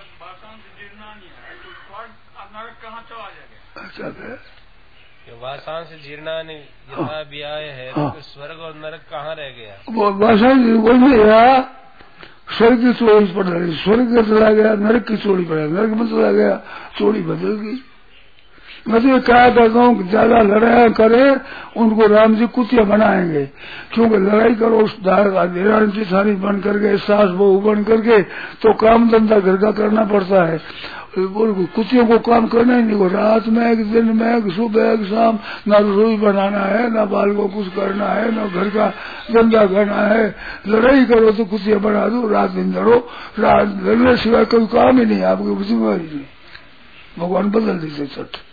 अच्छा
वासान से जीर्णा ने भी आए है, तो स्वर्ग और नरक कहाँ रह गया,
वो वासान बोल रहा, स्वर्ग की चोरी पड़ रही, स्वर्ग में चला गया, नरक की चोरी पड़ा, नरक में चला गया, चोरी बदल गई। मैं तो क्या कहता हूँ, ज्यादा लड़ाई करे उनको राम जी कुतिया बनाएंगे, क्योंकि लड़ाई करो सारी बन करके, सास बहू बन करके, तो काम धंधा घर का करना पड़ता है। कुतियों को काम करना ही नहीं, रात में, दिन में, सुबह शाम, ना रसोई बनाना है, ना बाल को कुछ करना है, ना घर का धंधा करना है। लड़ाई करो तो कुतिया बना दो, रात दिन लड़ो, रात लड़ने सिवाय कोई काम ही नहीं, आपकी जिम्मेवारी नहीं, भगवान बदल देते सट।